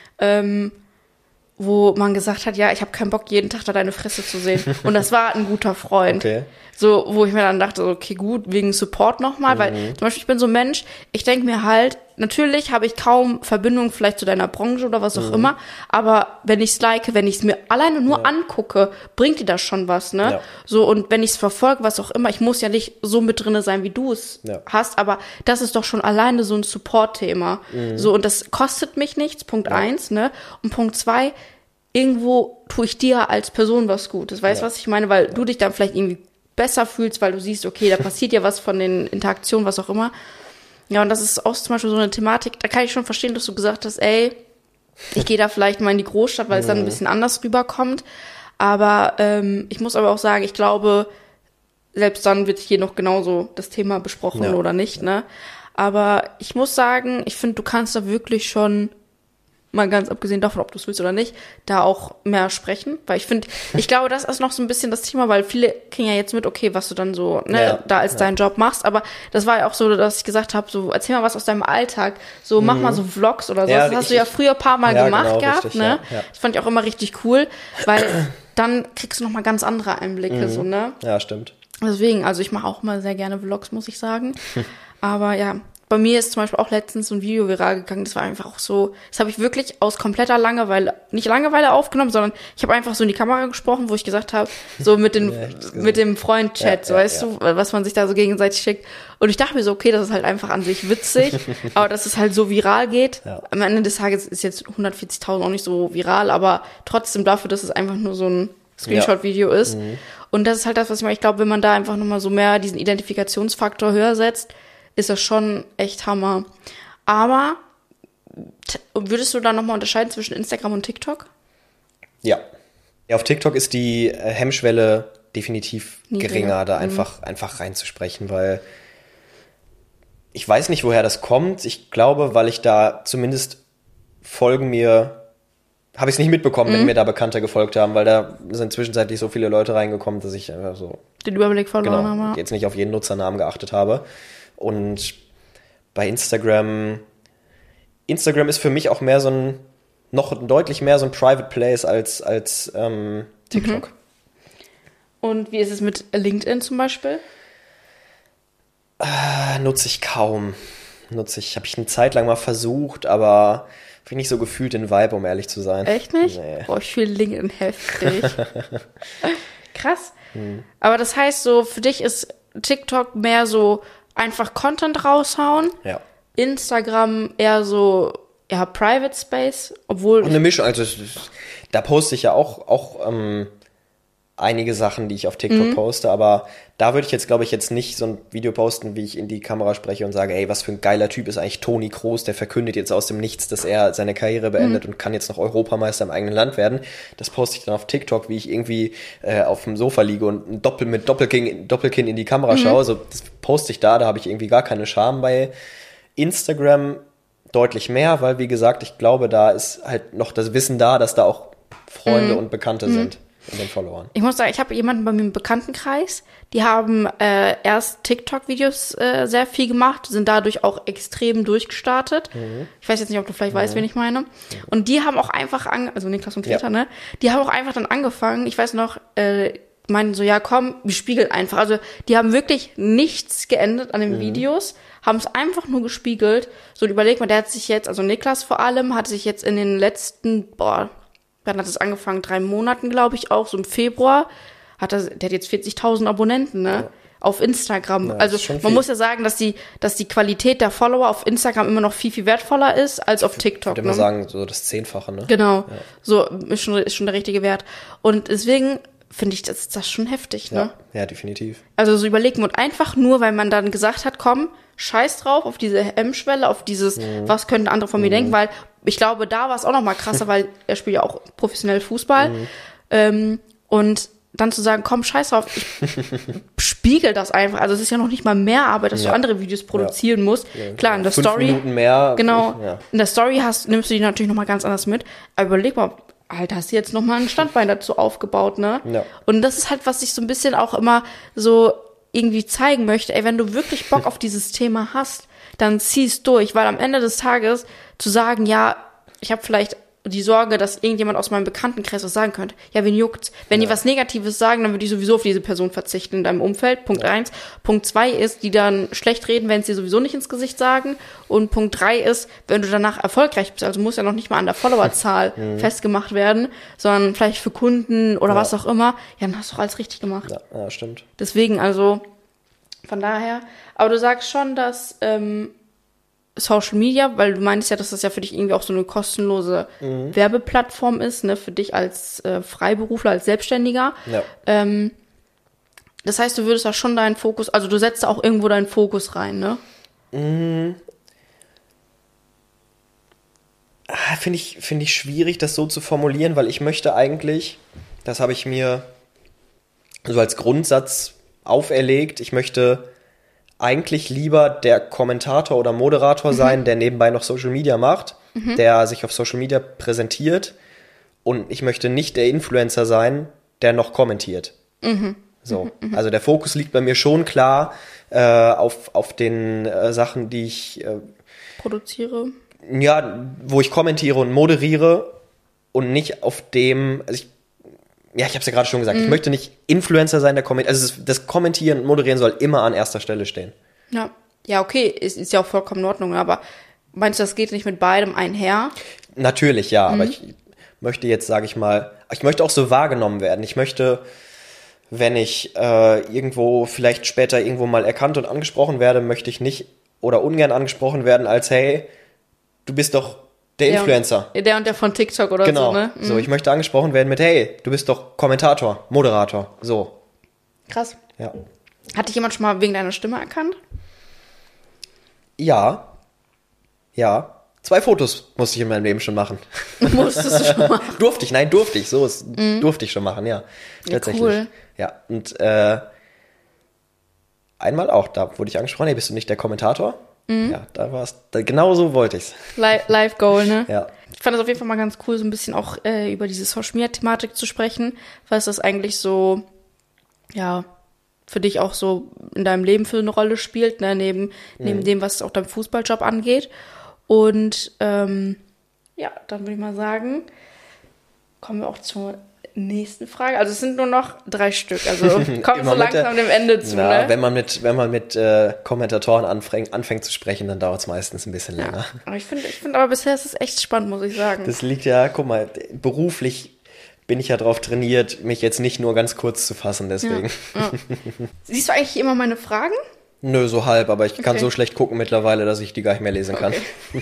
wo man gesagt hat, ja, ich habe keinen Bock, jeden Tag da deine Fresse zu sehen. Und das war ein guter Freund. Okay. So, wo ich mir dann dachte, okay, gut, wegen Support nochmal, weil zum Beispiel ich bin so ein Mensch, ich denke mir halt, natürlich habe ich kaum Verbindung vielleicht zu deiner Branche oder was auch immer, aber wenn ich's like, wenn ich's mir alleine nur angucke, bringt dir das schon was, ne? Ja. So, und wenn ich's verfolge, was auch immer, ich muss ja nicht so mit drinne sein, wie du es hast, aber das ist doch schon alleine so ein Support-Thema. So, und das kostet mich nichts, Punkt 1, ne? Und Punkt 2, irgendwo tue ich dir als Person was Gutes. Weißt du, was ich meine? Weil du dich dann vielleicht irgendwie besser fühlst, weil du siehst, okay, da passiert ja was von den Interaktionen, was auch immer. Ja, und das ist auch zum Beispiel so eine Thematik, da kann ich schon verstehen, dass du gesagt hast, ey, ich gehe da vielleicht mal in die Großstadt, weil es dann ein bisschen anders rüberkommt. Aber ich muss aber auch sagen, ich glaube, selbst dann wird hier noch genauso das Thema besprochen oder nicht, ne? Aber ich muss sagen, ich finde, du kannst da wirklich schon, mal ganz abgesehen davon, ob du es willst oder nicht, da auch mehr sprechen, weil ich glaube, das ist noch so ein bisschen das Thema, weil viele kriegen ja jetzt mit, okay, was du dann so, ne, da als deinen Job machst, aber das war ja auch so, dass ich gesagt habe, so, erzähl mal was aus deinem Alltag, so, mach mal so Vlogs oder so, das hast du ja früher ein paar Mal gemacht gehabt, richtig, ne, das fand ich auch immer richtig cool, weil dann kriegst du noch mal ganz andere Einblicke, so, ne. Ja, stimmt. Deswegen, also ich mache auch mal sehr gerne Vlogs, muss ich sagen, aber ja, bei mir ist zum Beispiel auch letztens so ein Video viral gegangen, das war einfach auch so, das habe ich wirklich aus kompletter Langeweile, nicht Langeweile aufgenommen, sondern ich habe einfach so in die Kamera gesprochen, wo ich gesagt habe, so mit dem Freund-Chat, so weißt du, was man sich da so gegenseitig schickt. Und ich dachte mir so, okay, das ist halt einfach an sich witzig, aber dass es halt so viral geht. Ja. Am Ende des Tages ist jetzt 140.000 auch nicht so viral, aber trotzdem dafür, dass es einfach nur so ein Screenshot-Video ist. Und das ist halt das, was ich meine. Ich glaube, wenn man da einfach nochmal so mehr diesen Identifikationsfaktor höher setzt, ist das schon echt Hammer. Aber würdest du da nochmal unterscheiden zwischen Instagram und TikTok? Ja. Ja, auf TikTok ist die Hemmschwelle definitiv geringer, da einfach reinzusprechen, weil ich weiß nicht, woher das kommt. Ich glaube, weil ich da zumindest habe ich es nicht mitbekommen, wenn mir da Bekannte gefolgt haben, weil da sind zwischenzeitlich so viele Leute reingekommen, dass ich einfach so den Überblick verloren habe. Jetzt nicht auf jeden Nutzernamen geachtet habe. Und bei Instagram ist für mich auch mehr noch deutlich mehr so ein Private Place als TikTok. Und wie ist es mit LinkedIn zum Beispiel? Nutze ich kaum. Habe ich eine Zeit lang mal versucht, aber finde ich so gefühlt den Vibe, um ehrlich zu sein. Echt nicht? Nee. Boah, ich fühle LinkedIn heftig. Krass. Aber das heißt so, für dich ist TikTok mehr so einfach Content raushauen. Ja. Instagram eher so, Private Space, obwohl... Und eine Mischung, also da poste ich ja auch einige Sachen, die ich auf TikTok poste, aber da würde ich jetzt, glaube ich, nicht so ein Video posten, wie ich in die Kamera spreche und sage, ey, was für ein geiler Typ ist eigentlich Toni Kroos, der verkündet jetzt aus dem Nichts, dass er seine Karriere beendet und kann jetzt noch Europameister im eigenen Land werden. Das poste ich dann auf TikTok, wie ich irgendwie auf dem Sofa liege und mit Doppelkinn in die Kamera schaue. So, das poste ich da habe ich irgendwie gar keine Scham. Bei Instagram deutlich mehr, weil, wie gesagt, ich glaube, da ist halt noch das Wissen da, dass da auch Freunde und Bekannte sind. In den Followern. Ich muss sagen, ich habe jemanden bei mir im Bekanntenkreis, die haben erst TikTok-Videos sehr viel gemacht, sind dadurch auch extrem durchgestartet. Ich weiß jetzt nicht, ob du vielleicht weißt, wen ich meine. Und die haben auch einfach, also Niklas und Greta, ne? Die haben auch einfach dann angefangen, ich weiß noch, meinen so, ja komm, wir spiegeln einfach. Also die haben wirklich nichts geändert an den Videos, haben es einfach nur gespiegelt. So, überleg mal, der hat sich jetzt, also Niklas vor allem, hat sich jetzt in den letzten, wann hat es angefangen? 3 Monaten, glaube ich, auch, so im Februar. Der hat jetzt 40.000 Abonnenten, ne? Ja. Auf Instagram. Ja, also man muss ja sagen, dass die Qualität der Follower auf Instagram immer noch viel, viel wertvoller ist als auf TikTok. Ich würde mal sagen, so das 10-fache, ne? Genau. Ja. So ist schon der richtige Wert. Und deswegen finde ich das schon heftig, ne? Ja, definitiv. Also so überlegen und einfach nur, weil man dann gesagt hat, komm, scheiß drauf auf diese Hemmschwelle, auf dieses, was könnten andere von mir denken, weil ich glaube, da war es auch noch mal krasser, weil er spielt ja auch professionell Fußball. Und dann zu sagen, komm, scheiß drauf, ich spiegel das einfach. Also es ist ja noch nicht mal mehr Arbeit, dass du andere Videos produzieren musst. Ja. Klar, in der 5 Story. Minuten mehr. Genau. Ja. In der Story nimmst du die natürlich noch mal ganz anders mit. Aber überleg mal, Alter, hast du jetzt noch mal ein Standbein dazu aufgebaut, ne? Ja. Und das ist halt, was ich so ein bisschen auch immer so irgendwie zeigen möchte. Ey, wenn du wirklich Bock auf dieses Thema hast, dann zieh's durch. Weil am Ende des Tages zu sagen, ja, ich habe vielleicht die Sorge, dass irgendjemand aus meinem Bekanntenkreis was sagen könnte. Ja, wen juckt's? Wenn die was Negatives sagen, dann würde ich sowieso auf diese Person verzichten in deinem Umfeld. Punkt 1. Punkt 2 ist, die dann schlecht reden, wenn es dir sowieso nicht ins Gesicht sagen. Und Punkt 3 ist, wenn du danach erfolgreich bist, also muss ja noch nicht mal an der Followerzahl festgemacht werden, sondern vielleicht für Kunden oder was auch immer, ja, dann hast du auch alles richtig gemacht. Ja, stimmt. Deswegen, also, von daher. Aber du sagst schon, dass Social Media, weil du meinst ja, dass das ja für dich irgendwie auch so eine kostenlose Werbeplattform ist, ne, für dich als Freiberufler, als Selbstständiger. Ja. Das heißt, du würdest da schon deinen Fokus, also du setzt da auch irgendwo deinen Fokus rein, ne? Finde ich schwierig, das so zu formulieren, weil ich möchte eigentlich, das habe ich mir so als Grundsatz auferlegt, ich möchte eigentlich lieber der Kommentator oder Moderator sein, der nebenbei noch Social Media macht, der sich auf Social Media präsentiert, und ich möchte nicht der Influencer sein, der noch kommentiert. So, also der Fokus liegt bei mir schon klar auf den Sachen, die ich produziere. Ja, wo ich kommentiere und moderiere und nicht auf dem, also ich habe es ja gerade schon gesagt, ich möchte nicht Influencer sein, der kommentiert. Also das Kommentieren und Moderieren soll immer an erster Stelle stehen. Ja. Ja, okay, ist ja auch vollkommen in Ordnung, aber meinst du, das geht nicht mit beidem einher? Natürlich, ja, aber ich möchte jetzt, sage ich mal, ich möchte auch so wahrgenommen werden. Ich möchte, wenn ich irgendwo vielleicht später irgendwo mal erkannt und angesprochen werde, möchte ich nicht oder ungern angesprochen werden als, hey, du bist doch der Influencer. Der und der von TikTok oder genau. so, ne? So, ich möchte angesprochen werden mit, hey, du bist doch Kommentator, Moderator, so. Krass. Ja. Hat dich jemand schon mal wegen deiner Stimme erkannt? Ja. 2 Fotos musste ich in meinem Leben schon machen. Musstest du schon mal? Durfte ich, so ist, durfte ich schon machen, ja. Tatsächlich. Cool. Ja, und einmal auch, da wurde ich angesprochen, hey, bist du nicht der Kommentator? Ja, da war es, genau so wollte ich's. Live Goal, ne? Ja. Ich fand es auf jeden Fall mal ganz cool, so ein bisschen auch über diese Social-Media-Thematik zu sprechen, weil es das eigentlich so, ja, für dich auch so in deinem Leben für eine Rolle spielt, ne? Neben dem, was auch dein Fußballjob angeht. Und ja, dann würde ich mal sagen, kommen wir auch zur nächsten Frage. Also es sind nur noch 3 Stück, also kommen so langsam dem Ende zu. Na, ne? wenn man mit Kommentatoren anfängt zu sprechen, dann dauert es meistens ein bisschen länger. Aber ich finde aber bisher ist es echt spannend, muss ich sagen. Das liegt ja, guck mal, beruflich bin ich ja drauf trainiert, mich jetzt nicht nur ganz kurz zu fassen, deswegen. Ja. Siehst du eigentlich immer meine Fragen? Nö, so halb, aber ich kann so schlecht gucken mittlerweile, dass ich die gar nicht mehr lesen kann.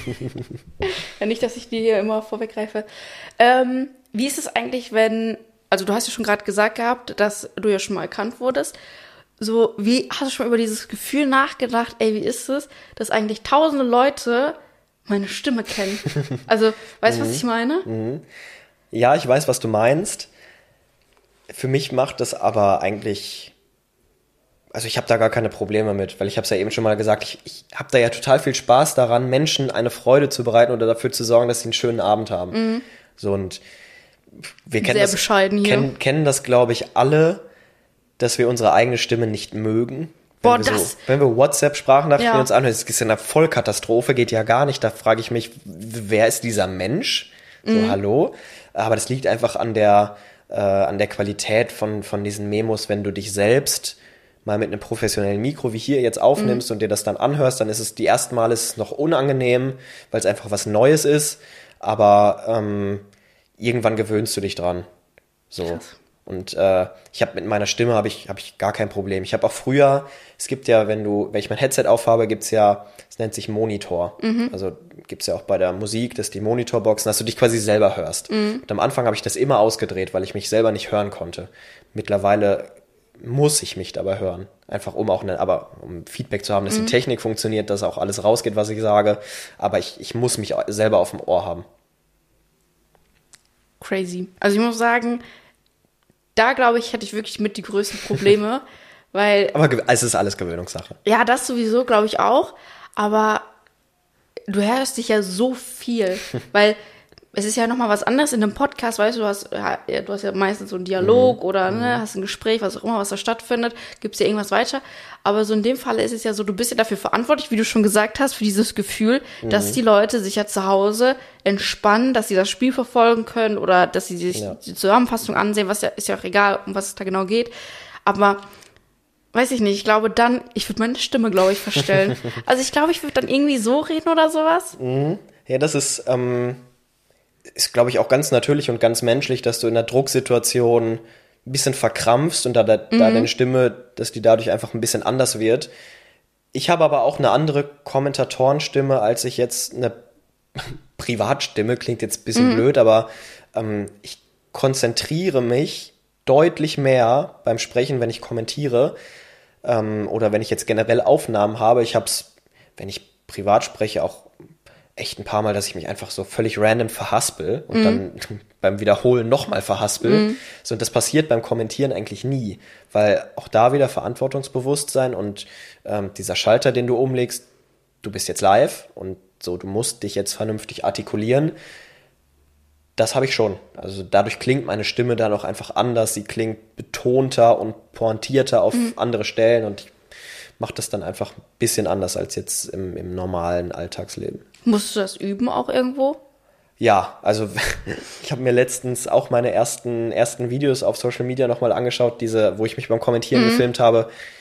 Ja, nicht, dass ich die hier immer vorweggreife. Wie ist es eigentlich, also du hast ja schon gerade gesagt gehabt, dass du ja schon mal erkannt wurdest. So, wie hast du schon mal über dieses Gefühl nachgedacht, ey, wie ist es, dass eigentlich tausende Leute meine Stimme kennen? Also, weißt du, was ich meine? Ja, ich weiß, was du meinst. Für mich macht das aber eigentlich, also ich habe da gar keine Probleme mit, weil ich habe es ja eben schon mal gesagt, ich habe da ja total viel Spaß daran, Menschen eine Freude zu bereiten oder dafür zu sorgen, dass sie einen schönen Abend haben. So, und wir kennen Sehr bescheiden hier. kennen das, glaube ich, alle, dass wir unsere eigene Stimme nicht mögen. Boah, Wenn wir WhatsApp-Sprachnachrichten uns anhören, das ist ja eine Vollkatastrophe, geht ja gar nicht. Da frage ich mich, wer ist dieser Mensch? So, hallo? Aber das liegt einfach an der Qualität von diesen Memos, wenn du dich selbst mal mit einem professionellen Mikro wie hier jetzt aufnimmst und dir das dann anhörst, dann ist es die ersten Mal ist es noch unangenehm, weil es einfach was Neues ist, aber irgendwann gewöhnst du dich dran. So. Krass. Und ich habe mit meiner Stimme habe ich gar kein Problem. Ich habe auch früher, es gibt ja, wenn ich mein Headset aufhabe, gibt's ja, es nennt sich Monitor. Also gibt's ja auch bei der Musik, dass die Monitorboxen, dass du dich quasi selber hörst. Und am Anfang habe ich das immer ausgedreht, weil ich mich selber nicht hören konnte. Mittlerweile muss ich mich dabei hören. Einfach um Feedback zu haben, dass die Technik funktioniert, dass auch alles rausgeht, was ich sage. Aber ich muss mich selber auf dem Ohr haben. Crazy. Also ich muss sagen, da glaube ich, hätte ich wirklich mit die größten Probleme, weil... Aber es ist alles Gewöhnungssache. Ja, das sowieso, glaube ich auch. Aber du hörst dich ja so viel, weil es ist ja nochmal was anderes in einem Podcast, weißt du, du hast ja meistens so einen Dialog oder ne, hast ein Gespräch, was auch immer, was da stattfindet, gibst dir irgendwas weiter. Aber so in dem Fall ist es ja so, du bist ja dafür verantwortlich, wie du schon gesagt hast, für dieses Gefühl, dass die Leute sich ja zu Hause entspannen, dass sie das Spiel verfolgen können oder dass sie sich die Zusammenfassung ansehen, was ja, ist ja auch egal, um was es da genau geht. Aber weiß ich nicht, ich glaube ich würde meine Stimme, glaube ich, verstellen. Also ich glaube, ich würde dann irgendwie so reden oder sowas. Ja, das ist glaube ich, auch ganz natürlich und ganz menschlich, dass du in einer Drucksituation ein bisschen verkrampfst und da deine Stimme, dass die dadurch einfach ein bisschen anders wird. Ich habe aber auch eine andere Kommentatorenstimme, als ich jetzt eine Privatstimme, klingt jetzt ein bisschen blöd, aber ich konzentriere mich deutlich mehr beim Sprechen, wenn ich kommentiere oder wenn ich jetzt generell Aufnahmen habe. Ich habe es, wenn ich privat spreche, auch echt ein paar Mal, dass ich mich einfach so völlig random verhaspel und dann beim Wiederholen nochmal verhaspel. So, und das passiert beim Kommentieren eigentlich nie, weil auch da wieder Verantwortungsbewusstsein und dieser Schalter, den du umlegst, du bist jetzt live und so, du musst dich jetzt vernünftig artikulieren. Das habe ich schon. Also dadurch klingt meine Stimme dann auch einfach anders. Sie klingt betonter und pointierter auf andere Stellen und ich mache das dann einfach ein bisschen anders als jetzt im normalen Alltagsleben. Musst du das üben auch irgendwo? Ja, also ich habe mir letztens auch meine ersten Videos auf Social Media nochmal angeschaut, wo ich mich beim Kommentieren gefilmt habe.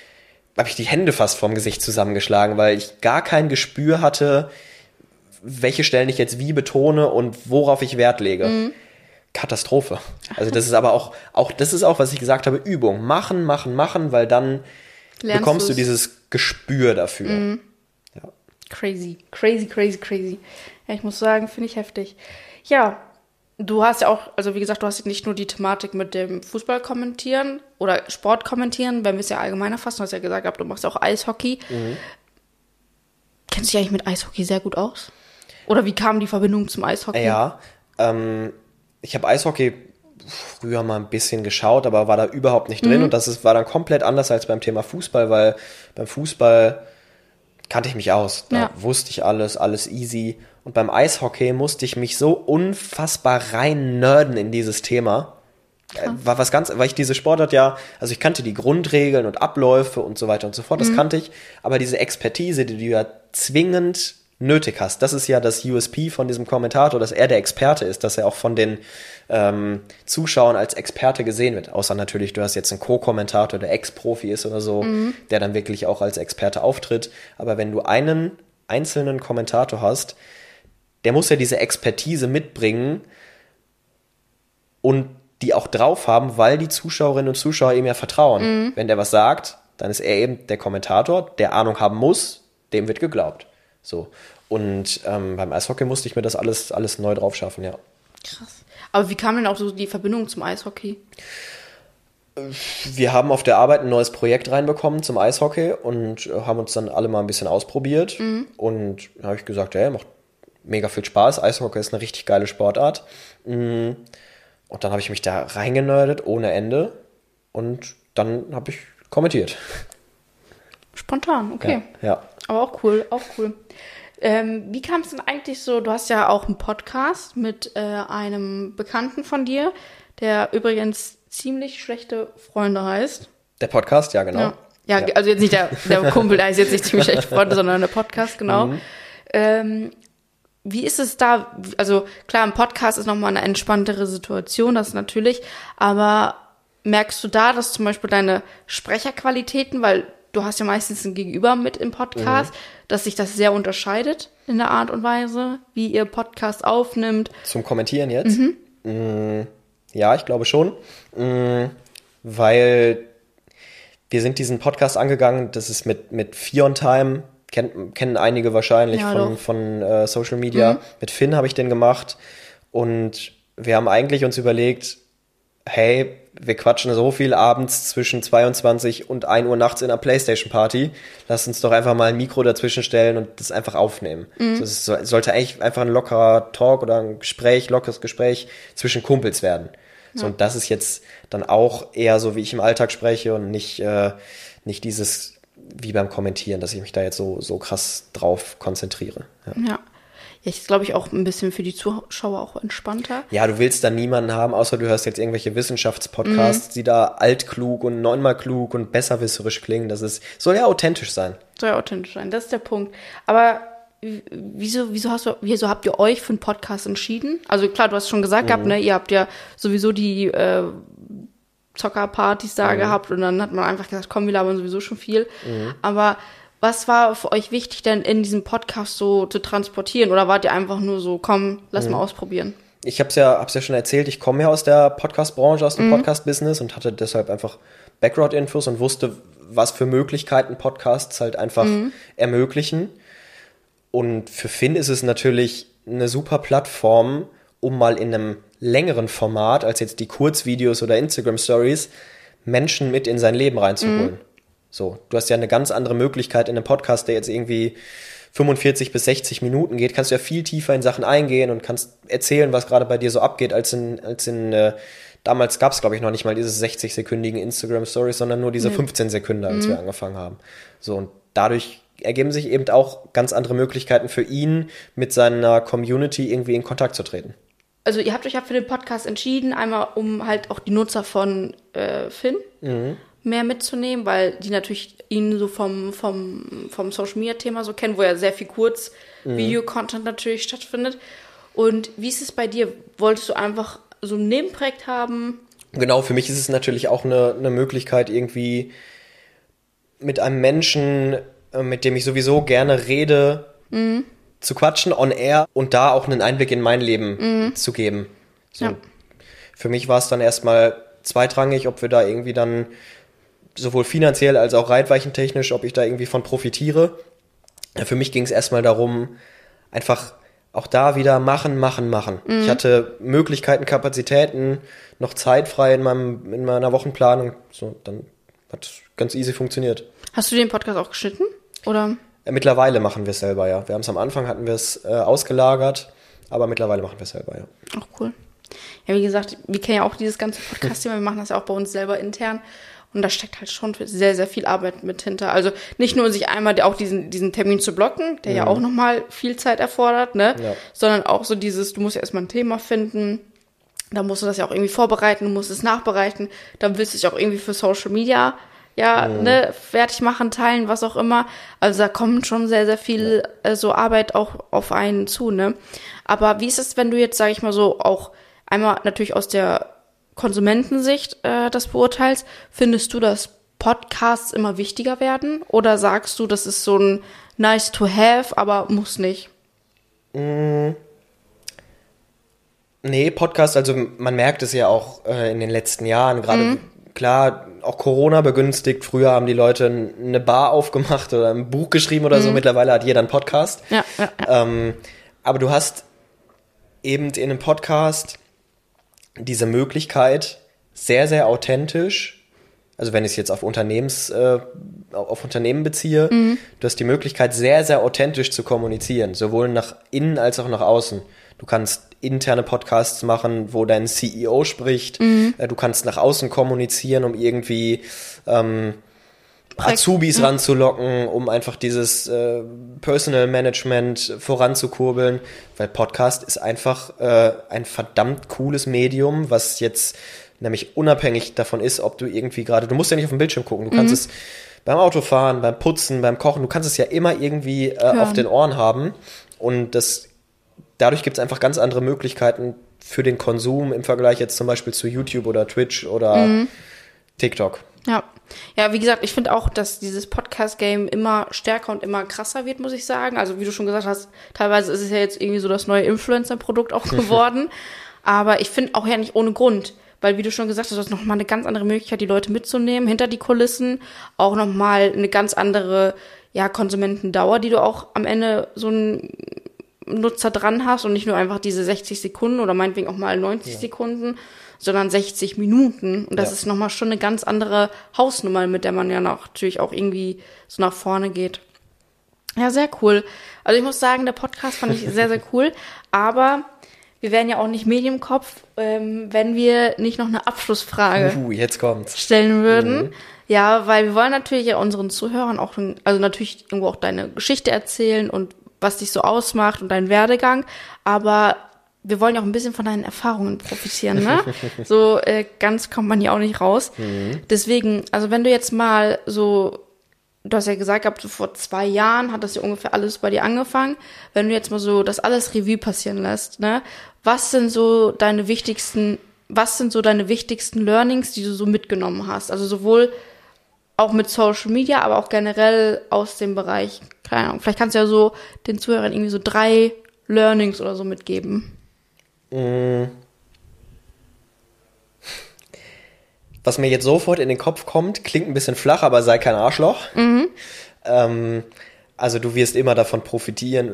habe ich die Hände fast vorm Gesicht zusammengeschlagen, weil ich gar kein Gespür hatte, welche Stellen ich jetzt wie betone und worauf ich Wert lege. Katastrophe. Also das ist aber auch, das ist auch, was ich gesagt habe, Übung. Machen, weil dann bekommst du dieses Gespür dafür. Ja. Crazy. Ja, ich muss sagen, finde ich heftig. Ja, du hast ja auch, also wie gesagt, du hast nicht nur die Thematik mit dem Fußball kommentieren oder Sport kommentieren, wenn wir es ja allgemeiner fassen, du hast ja gesagt, du machst auch Eishockey. Kennst du dich eigentlich mit Eishockey sehr gut aus? Oder wie kam die Verbindung zum Eishockey? Ja, ich habe Eishockey früher mal ein bisschen geschaut, aber war da überhaupt nicht drin. Und war dann komplett anders als beim Thema Fußball, weil beim Fußball kannte ich mich aus. Da wusste ich alles easy. Und beim Eishockey musste ich mich so unfassbar rein nerden in dieses Thema. Weil ich diese Sportart also ich kannte die Grundregeln und Abläufe und so weiter und so fort, das kannte ich. Aber diese Expertise, die du ja zwingend nötig hast. Das ist ja das USP von diesem Kommentator, dass er der Experte ist, dass er auch von den Zuschauern als Experte gesehen wird. Außer natürlich, du hast jetzt einen Co-Kommentator, der Ex-Profi ist oder so, der dann wirklich auch als Experte auftritt. Aber wenn du einen einzelnen Kommentator hast, der muss ja diese Expertise mitbringen und die auch drauf haben, weil die Zuschauerinnen und Zuschauer ihm ja vertrauen. Wenn der was sagt, dann ist er eben der Kommentator, der Ahnung haben muss, dem wird geglaubt. So. Und beim Eishockey musste ich mir das alles neu drauf schaffen, ja. Krass. Aber wie kam denn auch so die Verbindung zum Eishockey? Wir haben auf der Arbeit ein neues Projekt reinbekommen zum Eishockey und haben uns dann alle mal ein bisschen ausprobiert. Und da habe ich gesagt, macht mega viel Spaß. Eishockey ist eine richtig geile Sportart. Und dann habe ich mich da reingenördet ohne Ende. Und dann habe ich kommentiert. Spontan, okay. Ja. Aber auch cool. Wie kam es denn eigentlich so, du hast ja auch einen Podcast mit einem Bekannten von dir, der übrigens ziemlich schlechte Freunde heißt. Der Podcast, ja, genau. Ja, also jetzt nicht der Kumpel, der ist jetzt nicht ziemlich schlechte Freunde, sondern der Podcast, genau. Wie ist es da? Also klar, ein Podcast ist nochmal eine entspanntere Situation, das natürlich, aber merkst du da, dass zum Beispiel deine Sprecherqualitäten, weil du hast ja meistens ein Gegenüber mit im Podcast, dass sich das sehr unterscheidet in der Art und Weise, wie ihr Podcast aufnimmt? Zum Kommentieren jetzt? Ja, ich glaube schon. Weil wir sind diesen Podcast angegangen, das ist mit Fiontime, kennen einige wahrscheinlich von Social Media. Mit Finn habe ich den gemacht und wir haben eigentlich uns überlegt, hey, wir quatschen so viel abends zwischen 22 und 1 Uhr nachts in einer Playstation-Party. Lass uns doch einfach mal ein Mikro dazwischen stellen und das einfach aufnehmen. Es sollte eigentlich einfach ein lockerer Talk oder ein lockeres Gespräch zwischen Kumpels werden. So, und das ist jetzt dann auch eher so, wie ich im Alltag spreche und nicht dieses wie beim Kommentieren, dass ich mich da jetzt so krass drauf konzentriere. Ja, ist, glaube ich, auch ein bisschen für die Zuschauer auch entspannter. Ja, du willst dann niemanden haben, außer du hörst jetzt irgendwelche Wissenschaftspodcasts, die da altklug und neunmal klug und besserwisserisch klingen. Soll ja authentisch sein. Das ist der Punkt. Aber wieso habt ihr euch für einen Podcast entschieden? Also klar, du hast schon gesagt gehabt, ne, ihr habt ja sowieso die Zockerpartys da gehabt und dann hat man einfach gesagt, komm, wir labern sowieso schon viel. Aber was war für euch wichtig denn in diesem Podcast so zu transportieren? Oder wart ihr einfach nur so, komm, lass mal ausprobieren? Ich hab's ja schon erzählt, ich komme ja aus der Podcast-Branche, aus dem Podcast-Business und hatte deshalb einfach Background-Infos und wusste, was für Möglichkeiten Podcasts halt einfach ermöglichen. Und für Finn ist es natürlich eine super Plattform, um mal in einem längeren Format als jetzt die Kurzvideos oder Instagram-Stories Menschen mit in sein Leben reinzuholen. So, du hast ja eine ganz andere Möglichkeit in einem Podcast, der jetzt irgendwie 45 bis 60 Minuten geht, kannst du ja viel tiefer in Sachen eingehen und kannst erzählen, was gerade bei dir so abgeht, als in damals gab es, glaube ich, noch nicht mal diese 60-sekündigen Instagram-Stories, sondern nur diese 15 Sekunden, als wir angefangen haben. So, und dadurch ergeben sich eben auch ganz andere Möglichkeiten für ihn, mit seiner Community irgendwie in Kontakt zu treten. Also ihr habt euch ja für den Podcast entschieden, einmal um halt auch die Nutzer von Finn mehr mitzunehmen, weil die natürlich ihn so vom Social-Media-Thema so kennen, wo ja sehr viel Kurz-Video-Content natürlich stattfindet. Und wie ist es bei dir? Wolltest du einfach so ein Nebenprojekt haben? Genau, für mich ist es natürlich auch eine Möglichkeit, irgendwie mit einem Menschen, mit dem ich sowieso gerne rede, zu quatschen on air und da auch einen Einblick in mein Leben zu geben. So. Ja. Für mich war es dann erstmal zweitrangig, ob wir da irgendwie dann sowohl finanziell als auch reichweitentechnisch, ob ich da irgendwie von profitiere. Für mich ging es erstmal darum, einfach auch da wieder machen. Ich hatte Möglichkeiten, Kapazitäten, noch Zeit frei in meiner Wochenplanung. So, dann hat es ganz easy funktioniert. Hast du den Podcast auch geschnitten? Oder? Mittlerweile machen wir es selber, ja. Wir haben es am Anfang, hatten wir es ausgelagert, aber mittlerweile machen wir es selber, ja. Ach, cool. Ja, wie gesagt, wir kennen ja auch dieses ganze Podcast-Thema, wir machen das ja auch bei uns selber intern. Und da steckt halt schon sehr, sehr viel Arbeit mit hinter. Also nicht nur sich einmal auch diesen Termin zu blocken, der ja auch nochmal viel Zeit erfordert, ne? Ja. Sondern auch so dieses, du musst ja erstmal ein Thema finden, dann musst du das ja auch irgendwie vorbereiten, du musst es nachbereiten, dann willst du dich auch irgendwie für Social Media ne, fertig machen, teilen, was auch immer. Also da kommt schon sehr, sehr viel so Arbeit auch auf einen zu, ne? Aber wie ist es, wenn du jetzt, sag ich mal so, auch einmal natürlich aus der Konsumentensicht das beurteilst, findest du, dass Podcasts immer wichtiger werden? Oder sagst du, das ist so ein nice to have, aber muss nicht? Nee, Podcast, also man merkt es ja auch in den letzten Jahren, gerade klar, auch Corona begünstigt. Früher haben die Leute eine Bar aufgemacht oder ein Buch geschrieben oder so. Mittlerweile hat jeder einen Podcast. Ja. Aber du hast eben in einem Podcast diese Möglichkeit, sehr, sehr authentisch, also wenn ich es jetzt auf Unternehmen beziehe, du hast die Möglichkeit, sehr, sehr authentisch zu kommunizieren, sowohl nach innen als auch nach außen. Du kannst interne Podcasts machen, wo dein CEO spricht. Du kannst nach außen kommunizieren, um irgendwie Azubis ranzulocken, um einfach dieses Personal Management voranzukurbeln, weil Podcast ist einfach ein verdammt cooles Medium, was jetzt nämlich unabhängig davon ist, ob du irgendwie gerade, du musst ja nicht auf den Bildschirm gucken, du kannst es beim Autofahren, beim Putzen, beim Kochen, du kannst es ja immer irgendwie auf den Ohren haben und dadurch gibt es einfach ganz andere Möglichkeiten für den Konsum im Vergleich jetzt zum Beispiel zu YouTube oder Twitch oder TikTok. Ja, wie gesagt, ich finde auch, dass dieses Podcast-Game immer stärker und immer krasser wird, muss ich sagen. Also wie du schon gesagt hast, teilweise ist es ja jetzt irgendwie so das neue Influencer-Produkt auch geworden. Aber ich finde auch ja nicht ohne Grund. Weil, wie du schon gesagt hast, du hast nochmal eine ganz andere Möglichkeit, die Leute mitzunehmen, hinter die Kulissen. Auch nochmal eine ganz andere, Konsumentendauer, die du auch am Ende so ein Nutzer dran hast und nicht nur einfach diese 60 Sekunden oder meinetwegen auch mal 90 Sekunden, sondern 60 Minuten. Und das ist nochmal schon eine ganz andere Hausnummer, mit der man ja natürlich auch irgendwie so nach vorne geht. Ja, sehr cool. Also ich muss sagen, der Podcast fand ich sehr, sehr cool. Aber wir wären ja auch nicht Medienkopf, wenn wir nicht noch eine Abschlussfrage jetzt kommt's. Stellen würden. Ja, weil wir wollen natürlich ja unseren Zuhörern auch, also natürlich irgendwo auch deine Geschichte erzählen und was dich so ausmacht und deinen Werdegang. Aber wir wollen ja auch ein bisschen von deinen Erfahrungen profitieren, ne? So ganz kommt man hier auch nicht raus. Deswegen, also wenn du jetzt mal so, du hast ja gesagt, so vor 2 Jahren hat das ja ungefähr alles bei dir angefangen. Wenn du jetzt mal so das alles Revue passieren lässt, ne? Was sind so deine wichtigsten Learnings, die du so mitgenommen hast? Also sowohl auch mit Social Media, aber auch generell aus dem Bereich, keine Ahnung, vielleicht kannst du ja so den Zuhörern irgendwie so 3 Learnings oder so mitgeben. Was mir jetzt sofort in den Kopf kommt, klingt ein bisschen flach, aber sei kein Arschloch. Also du wirst immer davon profitieren,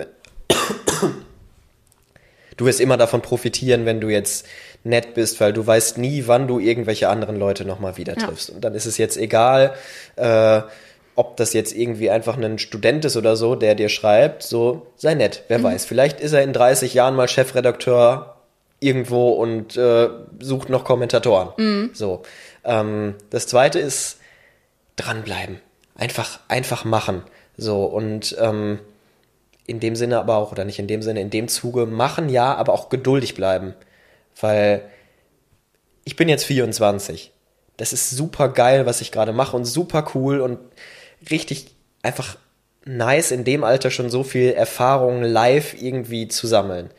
wenn du jetzt nett bist, weil du weißt nie, wann du irgendwelche anderen Leute nochmal wieder triffst. Und dann ist es jetzt egal, ob das jetzt irgendwie einfach ein Student ist oder so, der dir schreibt, so, sei nett, wer weiß. Vielleicht ist er in 30 Jahren mal Chefredakteur irgendwo und sucht noch Kommentatoren. So. Das Zweite ist dranbleiben. Einfach machen. So, und in dem Sinne aber auch, oder nicht in dem Sinne, in dem Zuge machen, ja, aber auch geduldig bleiben. Weil ich bin jetzt 24. Das ist super geil, was ich gerade mache und super cool und richtig einfach nice, in dem Alter schon so viel Erfahrung live irgendwie zu sammeln.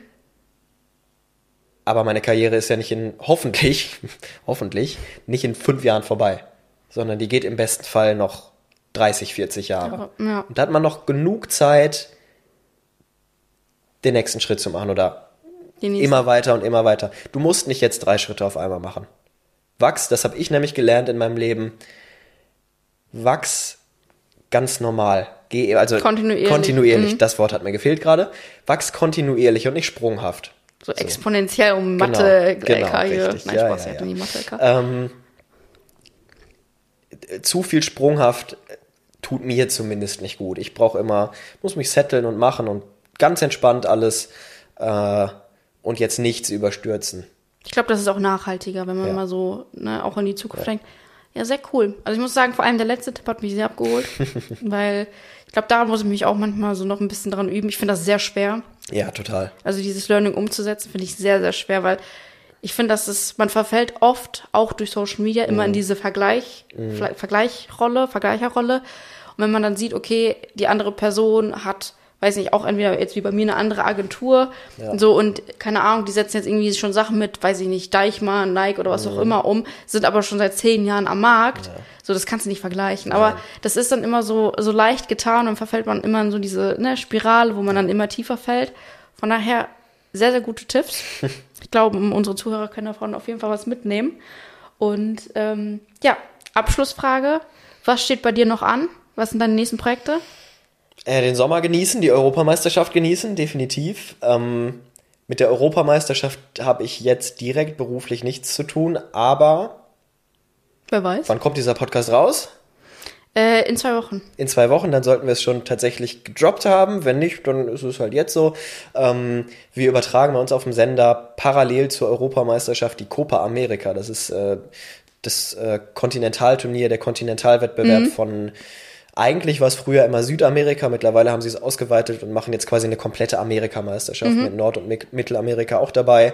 Aber meine Karriere ist ja nicht hoffentlich nicht in 5 Jahren vorbei, sondern die geht im besten Fall noch 30, 40 Jahre. Ja. Und da hat man noch genug Zeit, den nächsten Schritt zu machen oder immer weiter und immer weiter. Du musst nicht jetzt 3 Schritte auf einmal machen. Wachs, das habe ich nämlich gelernt in meinem Leben, wachs ganz normal. Also kontinuierlich. Das Wort hat mir gefehlt gerade. Wachs kontinuierlich und nicht sprunghaft. So exponentiell um Mathe, genau, LK hier. richtig. Nein, Spaß, ja. Die Mathe, LK. Zu viel sprunghaft tut mir zumindest nicht gut. Ich muss mich setteln und machen und ganz entspannt alles und jetzt nichts überstürzen. Ich glaube, das ist auch nachhaltiger, wenn man mal so auch in die Zukunft denkt. Ja, sehr cool. Also ich muss sagen, vor allem der letzte Tipp hat mich sehr abgeholt, weil ich glaube, daran muss ich mich auch manchmal so noch ein bisschen dran üben. Ich finde das sehr schwer. Ja, total. Also dieses Learning umzusetzen, finde ich sehr, sehr schwer, weil ich finde, man verfällt oft, auch durch Social Media, immer in diese Vergleicherrolle. Und wenn man dann sieht, okay, die andere Person hat, weiß nicht, auch entweder jetzt wie bei mir eine andere Agentur und keine Ahnung, die setzen jetzt irgendwie schon Sachen mit, weiß ich nicht, Deichmann, Nike oder was auch immer sind aber schon seit 10 Jahren am Markt. Ja. So, das kannst du nicht vergleichen. Nein. Aber das ist dann immer so leicht getan und verfällt man immer in so diese Spirale, wo man dann immer tiefer fällt. Von daher sehr, sehr gute Tipps. Ich glaube, unsere Zuhörer können davon auf jeden Fall was mitnehmen. Und Abschlussfrage. Was steht bei dir noch an? Was sind deine nächsten Projekte? Den Sommer genießen, die Europameisterschaft genießen, definitiv. Mit der Europameisterschaft habe ich jetzt direkt beruflich nichts zu tun, aber... Wer weiß. Wann kommt dieser Podcast raus? In 2 Wochen. In 2 Wochen, dann sollten wir es schon tatsächlich gedroppt haben. Wenn nicht, dann ist es halt jetzt so. Wir übertragen bei uns auf dem Sender parallel zur Europameisterschaft die Copa America. Das ist das Kontinentalturnier, der Kontinentalwettbewerb von... Eigentlich war es früher immer Südamerika, mittlerweile haben sie es ausgeweitet und machen jetzt quasi eine komplette Amerikameisterschaft mit Nord- und Mittelamerika auch dabei.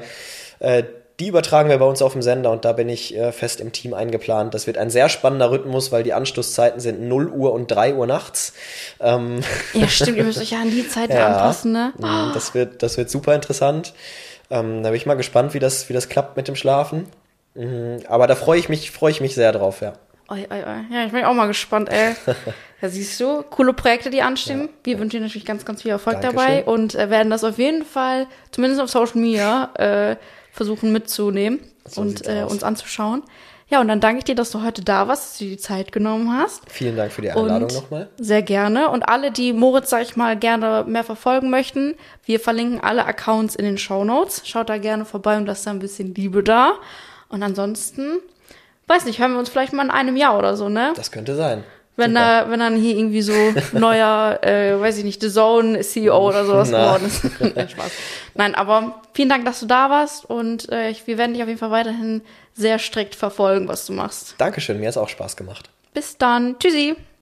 Die übertragen wir bei uns auf dem Sender und da bin ich fest im Team eingeplant. Das wird ein sehr spannender Rhythmus, weil die Anstoßzeiten sind 0 Uhr und 3 Uhr nachts. Ja, stimmt, ihr müsst euch ja an die Zeiten anpassen, ne? Das wird super interessant. Da bin ich mal gespannt, wie das klappt mit dem Schlafen. Aber da freue ich mich sehr drauf, ja. Ja, ich bin auch mal gespannt, ey. Ja, siehst du, coole Projekte, die anstehen. Wir wünschen dir natürlich ganz, ganz viel Erfolg dabei und werden das auf jeden Fall, zumindest auf Social Media, versuchen mitzunehmen und uns anzuschauen. Ja, und dann danke ich dir, dass du heute da warst, dass du dir die Zeit genommen hast. Vielen Dank für die Einladung nochmal. Sehr gerne. Und alle, die Moritz, sag ich mal, gerne mehr verfolgen möchten, wir verlinken alle Accounts in den Shownotes. Schaut da gerne vorbei und lasst da ein bisschen Liebe da. Und ansonsten... Weiß nicht, hören wir uns vielleicht mal in einem Jahr oder so, ne? Das könnte sein. Wenn dann hier irgendwie so neuer, weiß ich nicht, The Zone CEO oder sowas geworden ist. Nein, Spaß. Nein, aber vielen Dank, dass du da warst und wir werden dich auf jeden Fall weiterhin sehr strikt verfolgen, was du machst. Dankeschön, mir hat es auch Spaß gemacht. Bis dann. Tschüssi.